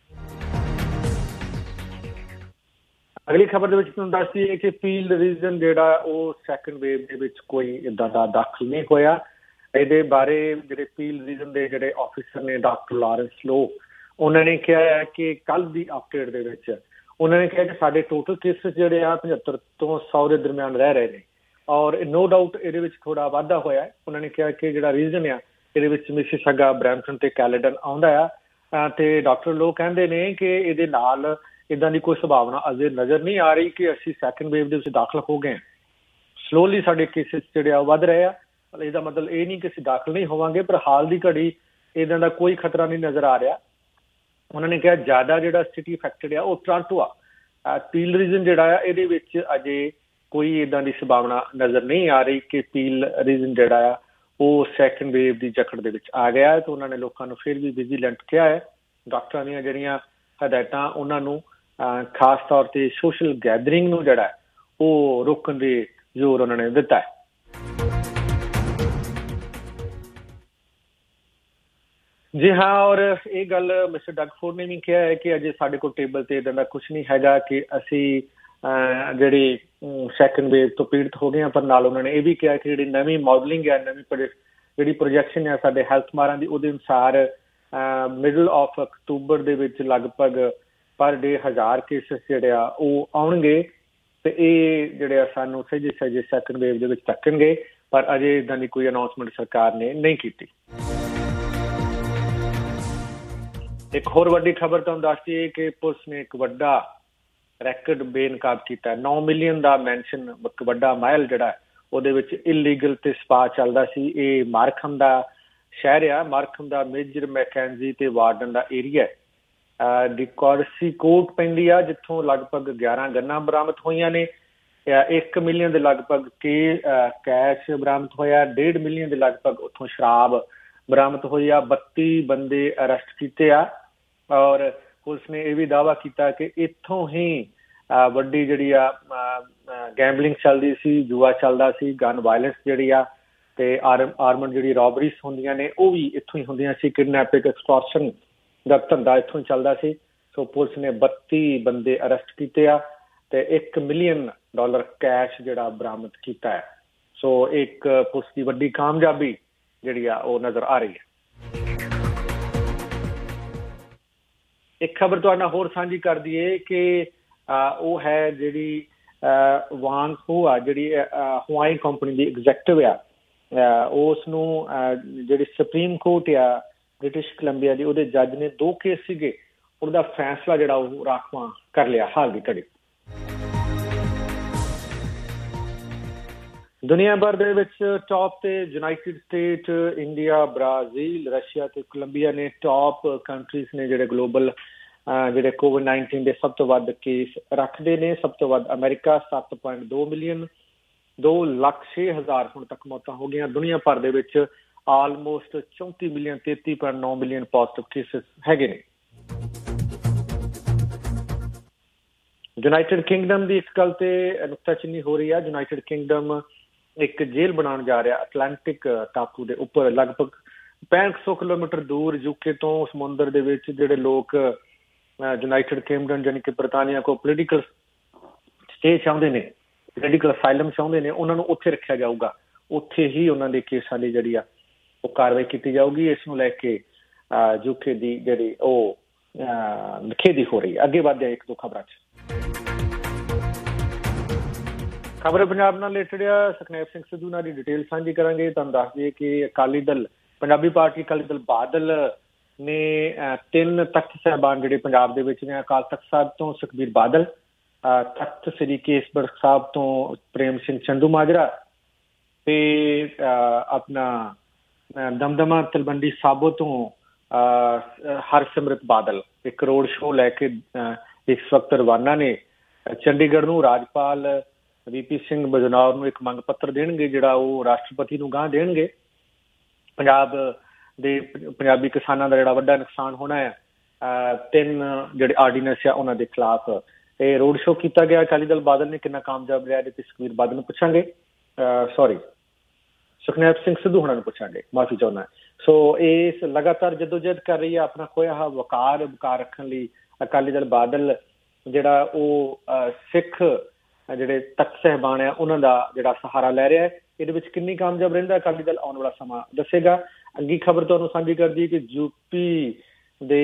ਅਗਲੀ ਖਬਰ ਦੇ ਵਿੱਚ ਤੁਹਾਨੂੰ ਦੱਸ ਦਈਏ ਕਿ ਪੀਲ ਰੀਜਨ ਜਿਹੜਾ ਉਹ ਸੈਕੰਡ ਵੇਵ ਦੇ ਵਿੱਚ ਕੋਈ ਇੱਦਾਂ ਦਾ ਦਾਖਲ ਨਹੀਂ ਹੋਇਆ। ਇਹਦੇ ਬਾਰੇ ਜਿਹੜੇ ਪੀਲ ਰੀਜਨ ਦੇ ਜਿਹੜੇ ਆਫਿਸਰ ਨੇ ਡਾਕਟਰ ਲਾਰੈਂਸ ਲੋ, ਉਹਨਾਂ ਨੇ ਕਿਹਾ ਹੈ ਕਿ ਕੱਲ ਦੀ ਅਪਡੇਟ ਦੇ ਵਿੱਚ ਉਹਨਾਂ ਨੇ ਕਿਹਾ ਕਿ ਸਾਡੇ ਟੋਟਲ ਕੇਸਿਸ ਜਿਹੜੇ ਆ 75 ਤੋਂ 100 ਦੇ ਦਰਮਿਆਨ ਰਹਿ ਰਹੇ ਨੇ ਔਰ ਨੋ ਡਾਊਟ ਇਹਦੇ ਵਿੱਚ ਥੋੜਾ ਵਾਧਾ ਹੋਇਆ। ਉਹਨਾਂ ਨੇ ਕਿਹਾ ਕਿ ਜਿਹੜਾ ਰੀਜਨ ਆ ਇਹਦੇ ਵਿੱਚ ਮਿਸੀਸਾਗਾ, ਬਰੈਂਪਟਨ ਤੇ ਕੈਲੇਡਨ ਆਉਂਦਾ ਆ ਤੇ ਡਾਕਟਰ ਲੋ ਕਹਿੰਦੇ ਨੇ ਕਿ ਇਹਦੇ ਨਾਲ ਇੱਦਾਂ ਦੀ ਕੋਈ ਸੰਭਾਵਨਾ ਅਜੇ ਨਜ਼ਰ ਨਹੀਂ ਆ ਰਹੀ ਕਿ ਅਸੀਂ ਸੈਕੰਡ ਵੇਵ ਦੇ ਵਿੱਚ ਦਾਖਲ ਹੋ ਗਏ। ਸਲੋਲੀ ਸਾਡੇ ਕੇਸਿਸ ਜਿਹੜੇ ਆ ਵੱਧ ਰਹੇ ਆ। ਇਹਦਾ ਮਤਲਬ ਇਹ ਨਹੀਂ ਕਿ ਅਸੀਂ ਦਾਖਲ ਨਹੀਂ ਹੋਵਾਂਗੇ, ਪਰ ਹਾਲ ਦੀ ਘੜੀ ਇੱਦਾਂ ਦਾ ਕੋਈ ਖਤਰਾ ਨਹੀਂ ਨਜ਼ਰ ਆ ਰਿਹਾ। ਉਹਨਾਂ ਨੇ ਕਿਹਾ ਜ਼ਿਆਦਾ ਜਿਹੜਾ ਸਿਟੀ ਇਫੈਕਟਡ ਆ ਉਹ ਟੋਰਾਂਟੋ ਆ। ਪੀਲ ਰੀਜਨ ਜਿਹੜਾ ਆ ਇਹਦੇ ਵਿੱਚ ਅਜੇ ਕੋਈ ਇੱਦਾਂ ਦੀ ਸੰਭਾਵਨਾ ਨਜ਼ਰ ਨਹੀਂ ਆ ਰਹੀ ਕਿ ਪੀਲ ਰੀਜਨ ਜਿਹੜਾ ਆ ਉਹ ਸੈਕੰਡ ਵੇਵ ਦੀ ਜਕੜ ਦੇ ਵਿੱਚ ਆ ਗਿਆ ਹੈ। ਤੇ ਉਹਨਾਂ ਨੇ ਲੋਕਾਂ ਨੂੰ ਫਿਰ ਵੀ ਵਿਜੀਲੈਂਟ ਕਿਹਾ ਹੈ। ਡਾਕਟਰਾਂ ਦੀਆਂ ਜਿਹੜੀਆਂ ਹਦਾਇਤਾਂ ਉਹਨਾਂ ਨੂੰ ਖਾਸ ਤੌਰ ਤੇ ਸੋਸ਼ਲ ਗੈਦਰਿੰਗ ਨੂੰ ਜਿਹੜਾ ਉਹ ਰੋਕਣ ਦੇ ਜ਼ੋਰ ਉਹਨਾਂ ਨੇ ਦਿੱਤਾ ਹੈ। ਜੀ ਹਾਂ, ਔਰ ਇਹ ਗੱਲ ਮਿਸਟਰ ਡਗਫੋਰਡ ਨੇ ਵੀ ਕਿਹਾ ਹੈ ਕਿ ਅਜੇ ਸਾਡੇ ਕੋਲ ਟੇਬਲ ਤੇ ਇੱਦਾਂ ਦਾ ਕੁਛ ਨਹੀਂ ਹੈਗਾ ਕਿ ਅਸੀਂ ਜਿਹੜੀ ਸੈਕੰਡ ਵੇਵ ਤੋਂ ਪੀੜਤ ਹੋ ਗਏ ਹਾਂ, ਪਰ ਨਾਲ ਉਹਨਾਂ ਨੇ ਇਹ ਵੀ ਕਿਹਾ ਕਿ ਜਿਹੜੀ ਨਵੀਂ ਮਾਡਲਿੰਗ ਹੈ, ਨਵੀਂ ਜਿਹੜੀ ਪ੍ਰੋਜੈਕਸ਼ਨ ਹੈ ਸਾਡੇ ਹੈਲਥ ਮਾਰਾਂ ਦੀ, ਉਹਦੇ ਅਨੁਸਾਰ ਮਿਡਲ ਆਫ ਅਕਤੂਬਰ ਦੇ ਵਿੱਚ ਲਗਭਗ ਪਰ ਡੇ 1000 ਕੇਸਿਸ ਜਿਹੜੇ ਆ ਉਹ ਆਉਣਗੇ ਤੇ ਇਹ ਜਿਹੜੇ ਆ ਸਾਨੂੰ ਸਹਿਜੇ ਸੈਕੰਡ ਵੇਵ ਦੇ ਵਿੱਚ ਧੱਕਣਗੇ, ਪਰ ਅਜੇ ਇੱਦਾਂ ਦੀ ਕੋਈ ਅਨਾਊਂਸਮੈਂਟ ਸਰਕਾਰ ਨੇ ਨਹੀਂ ਕੀਤੀ। ਇੱਕ ਹੋਰ ਵੱਡੀ ਖਬਰ ਤੁਹਾਨੂੰ ਦੱਸਦੀ ਹੈ ਕਿ ਪੁਲਿਸ ਨੇ ਇੱਕ ਵੱਡਾ ਰੈਕਡ ਬੇਨਕਾਬ ਕੀਤਾ। 9 ਮਿਲੀਅਨ ਦਾ ਮੈਂਸ਼ਨ, ਇੱਕ ਵੱਡਾ ਮਾਈਲ ਜਿਹੜਾ ਉਹਦੇ ਵਿੱਚ ਇਲੀਗਲ ਤੇ ਸਪਾ ਚੱਲਦਾ ਸੀ। ਇਹ ਮਾਰਖਮ ਦਾ ਸ਼ਹਿਰ ਆ, ਮਾਰਖਮ ਦਾ ਮੇਜਰ ਮੈਕੈਂਜੀ ਤੇ ਵਾਰਡਨ ਦਾ ਏਰੀਆ ਦੀ ਕੋਰਸੀ ਕੋਟ ਪੈਂਦੀ ਆ, ਜਿੱਥੋਂ ਲਗਭਗ 11 ਗੰਨਾਂ ਬਰਾਮਦ ਹੋਈਆਂ ਨੇ 1 ਮਿਲੀਅਨ ਦੇ ਲਗਭਗ ਕੈਸ਼ ਬਰਾਮਦ ਹੋਇਆ, 1.5 ਮਿਲੀਅਨ ਦੇ ਲਗਭਗ ਉੱਥੋਂ ਸ਼ਰਾਬ ਬਰਾਮਦ ਹੋਈ ਆ, 32 ਬੰਦੇ ਅਰੈਸਟ ਕੀਤੇ ਆ। ਔਰ ਪੁਲਿਸ ਨੇ ਇਹ ਵੀ ਦਾਅਵਾ ਕੀਤਾ ਕਿ ਇੱਥੋਂ ਹੀ ਵੱਡੀ ਜਿਹੜੀ ਆ ਗੈਂਬਲਿੰਗ ਚੱਲਦੀ ਸੀ, ਜੂਆ ਚੱਲਦਾ ਸੀ, ਗਨ ਵਾਇਲੈਂਸ ਜਿਹੜੀ ਆ ਤੇ ਆਰਮਡ ਜਿਹੜੀ ਰੋਬਰੀਜ਼ ਹੁੰਦੀਆਂ ਨੇ ਉਹ ਵੀ ਇੱਥੋਂ ਹੀ ਹੁੰਦੀਆਂ ਸੀ, ਕਿਡਨੈਪਿੰਗ ਐਕਸਟੋਰਸ਼ਨ ਦਾ ਧੰਦਾ ਇੱਥੋਂ ਹੀ ਚੱਲਦਾ ਸੀ। ਸੋ ਪੁਲਿਸ ਨੇ 32 ਬੰਦੇ ਅਰੈਸਟ ਕੀਤੇ ਆ ਤੇ $1 ਮਿਲੀਅਨ ਕੈਸ਼ ਜਿਹੜਾ ਬਰਾਮਦ ਕੀਤਾ ਹੈ। ਸੋ ਇੱਕ ਪੁਲਿਸ ਦੀ ਵੱਡੀ ਕਾਮਯਾਬੀ ਜਿਹੜੀ ਆ ਉਹ ਨਜ਼ਰ ਆ ਰਹੀ ਹੈ। ਇੱਕ ਖਬਰ ਤੁਹਾਡੇ ਨਾਲ ਹੋਰ ਸਾਂਝੀ ਕਰ ਦਈਏ ਕਿ ਉਹ ਹੈ ਜਿਹੜੀ ਵਾਂਗ ਹੋ ਆ, ਜਿਹੜੀ ਹਵਾਈ ਕੰਪਨੀ ਦੀ ਐਗਜ਼ੈਕਟਿਵ ਆ, ਉਸ ਨੂੰ ਜਿਹੜੀ ਸੁਪਰੀਮ ਕੋਰਟ ਆ ਬ੍ਰਿਟਿਸ਼ ਕੋਲੰਬੀਆ ਦੀ, ਉਹਦੇ ਜੱਜ ਨੇ 2 ਕੇਸ ਸੀਗੇ, ਉਹਦਾ ਫੈਸਲਾ ਜਿਹੜਾ ਉਹ ਰਾਖਵਾਂ ਕਰ ਲਿਆ ਹਾਲ ਦੀ ਘੜੀ। ਦੁਨੀਆ ਭਰ ਦੇ ਵਿੱਚ ਟੌਪ ਤੇ United State, India, Brazil, Russia ਤੇ ਕੋਲੰਬੀਆ ਨੇ ਟੌਪ ਕੰਟਰੀਜ਼ ਨੇ ਜਿਹੜੇ ਗਲੋਬਲ ਜਿਹੜੇ COVID-19 ਦੇ ਸਭ ਤੋਂ ਵੱਧ ਕੇਸ ਰੱਖਦੇ ਨੇ। ਸਭ ਤੋਂ ਵੱਧ ਅਮਰੀਕਾ 7.2 ਮਿਲੀਅਨ, 2,06,000 ਹੁਣ ਤੱਕ ਮੌਤਾਂ ਹੋ ਗਈਆਂ। ਦੁਨੀਆ ਭਰ ਦੇ ਵਿੱਚ almost 34 million 33.9 million positive cases ਹੈਗੇ ਨੇ। ਯੂਨਾਈਟਿਡ ਕਿੰਗਡਮ ਦੀ ਇਸ ਗੱਲ ਤੇ ਨੁਕਤਾਚੀਨੀ ਹੋ ਰਹੀ ਆ। ਯੂਨਾਈਟਿਡ ਕਿੰਗਡਮ ਇੱਕ ਜੇਲ੍ਹ ਬਣਾਉਣ ਜਾ ਰਿਹਾ ਅਟਲਾਂਟਿਕ ਟਾਪੂ ਦੇ ਉੱਪਰ, ਲਗਭਗ 6500 ਕਿਲੋਮੀਟਰ ਦੂਰ ਯੂਕੇ ਤੋਂ। ਸਮੁੰਦਰ ਦੇ ਵਿੱਚ ਜਿਹੜੇ ਲੋਕ ਯੂਨਾਈਟਿਡ ਕਿੰਗਡਮ ਯਾਨੀ ਕਿ ਬਰਤਾਨੀਆ ਕੋਲ ਪੋਲੀਟੀਕਲ ਸਟੇ ਚਾਹੁੰਦੇ ਨੇ, ਪੋਲੀਟੀਕਲ ਅਸਾਈਲਮ ਚਾਹੁੰਦੇ ਨੇ, ਉਹਨਾਂ ਨੂੰ ਉੱਥੇ ਰੱਖਿਆ ਜਾਊਗਾ। ਉੱਥੇ ਹੀ ਉਹਨਾਂ ਦੇ ਕੇਸਾਂ ਦੀ ਜਿਹੜੀ ਆ ਉਹ ਕਾਰਵਾਈ ਕੀਤੀ ਜਾਊਗੀ। ਇਸ ਨੂੰ ਲੈ ਕੇ ਯੂਕੇ ਦੀ ਜਿਹੜੀ ਉਹ ਨਿਖੇਧੀ ਹੋ ਰਹੀ ਹੈ। ਅੱਗੇ ਵੱਧਦੇ ਇੱਕ ਦੋ ਖਬਰਾਂ 'ਚ। ਖਬਰ ਪੰਜਾਬ ਨਾਲ ਰਿਲੇਟਡ ਆ। ਸੁਖਨੈਬ ਸਿੰਘ ਸਿੱਧੂ ਨਾਲ ਦੀ ਡਿਟੇਲ ਸਾਂਝੀ ਕਰਾਂਗੇ। ਤੁਹਾਨੂੰ ਦੱਸ ਦਈਏ ਕਿ ਅਕਾਲੀ ਦਲ, ਪੰਜਾਬੀ ਪਾਰਟੀ ਅਕਾਲੀ ਦਲ ਬਾਦਲ ਨੇ 3 ਤਖਤ ਸਾਹਿਬਾਨ ਜਿਹੜੇ ਪੰਜਾਬ ਦੇ ਵਿੱਚ ਨੇ, ਅਕਾਲ ਤਖਤ ਸਾਹਿਬ ਤੋਂ ਸੁਖਬੀਰ ਬਾਦਲ, ਤਖਤ ਸ੍ਰੀ ਕੇਸਗੜ੍ਹ ਸਾਹਿਬ ਤੋਂ ਪ੍ਰੇਮ ਸਿੰਘ ਚੰਦੂਮਾਜਰਾ ਤੇ ਆਪਣਾ ਦਮਦਮਾ ਤਲਵੰਡੀ ਸਾਬੋ ਤੋਂ ਹਰਸਿਮਰਤ ਬਾਦਲ ਇੱਕ ਰੋਡ ਸ਼ੋਅ ਲੈ ਕੇ ਇਸ ਵਕਤ ਰਵਾਨਾ ਨੇ। ਚੰਡੀਗੜ੍ਹ ਨੂੰ ਰਾਜਪਾਲ VP ਸਿੰਘ ਬਦਨੌਰ ਨੂੰ ਇੱਕ ਮੰਗ ਪੱਤਰ ਦੇਣਗੇ, ਜਿਹੜਾ ਉਹ ਰਾਸ਼ਟਰਪਤੀ ਨੂੰ ਗਾਂਹ ਦੇਣਗੇ। ਪੰਜਾਬ ਦੇ ਪੰਜਾਬੀ ਕਿਸਾਨਾਂ ਦਾ ਜਿਹੜਾ ਵੱਡਾ ਨੁਕਸਾਨ ਹੋਣਾ ਹੈ, 3 ਜਿਹੜੇ ਆਰਡੀਨੈਂਸ ਆ ਉਹਨਾਂ ਦੇ ਖਿਲਾਫ ਇਹ ਰੋਡ ਸ਼ੋਅ ਕੀਤਾ ਗਿਆ। ਅਕਾਲੀ ਦਲ ਬਾਦਲ ਨੇ ਕਿੰਨਾ ਕਾਮਯਾਬ ਰਿਹਾ, ਇਹਦੇ ਤੇ ਸੁਖਬੀਰ ਬਾਦਲ ਨੂੰ ਪੁੱਛਾਂਗੇ, ਸੁਖਨੈਬ ਸਿੰਘ ਸਿੱਧੂ ਹੋਣਾ ਨੂੰ ਪੁੱਛਾਂਗੇ, ਮਾਫੀ ਚਾਹੁੰਦਾ। ਸੋ ਇਸ ਲਗਾਤਾਰ ਜਦੋਜਹਿਦ ਕਰ ਰਹੀ ਹੈ ਆਪਣਾ ਖੋਇਆ ਵਕਾਰ ਰੱਖਣ ਲਈ ਅਕਾਲੀ ਦਲ ਬਾਦਲ, ਜਿਹੜਾ ਉਹ ਸਿੱਖ ਜਿਹੜੇ ਤਖਤ ਸਾਹਿਬਾਨ ਆ ਉਹਨਾਂ ਦਾ ਜਿਹੜਾ ਸਹਾਰਾ ਲੈ ਰਿਹਾ ਹੈ। ਇਹਦੇ ਵਿੱਚ ਕਿੰਨੀ ਕਾਮਯਾਬ ਰਹਿੰਦਾ ਅਕਾਲੀ ਦਲ, ਆਉਣ ਵਾਲਾ ਸਮਾਂ ਦੱਸੇਗਾ। ਅੱਗੀ ਖਬਰ ਤੁਹਾਨੂੰ ਸਾਂਝੀ ਕਰਦੀ ਕਿ ਯੂਪੀ ਦੇ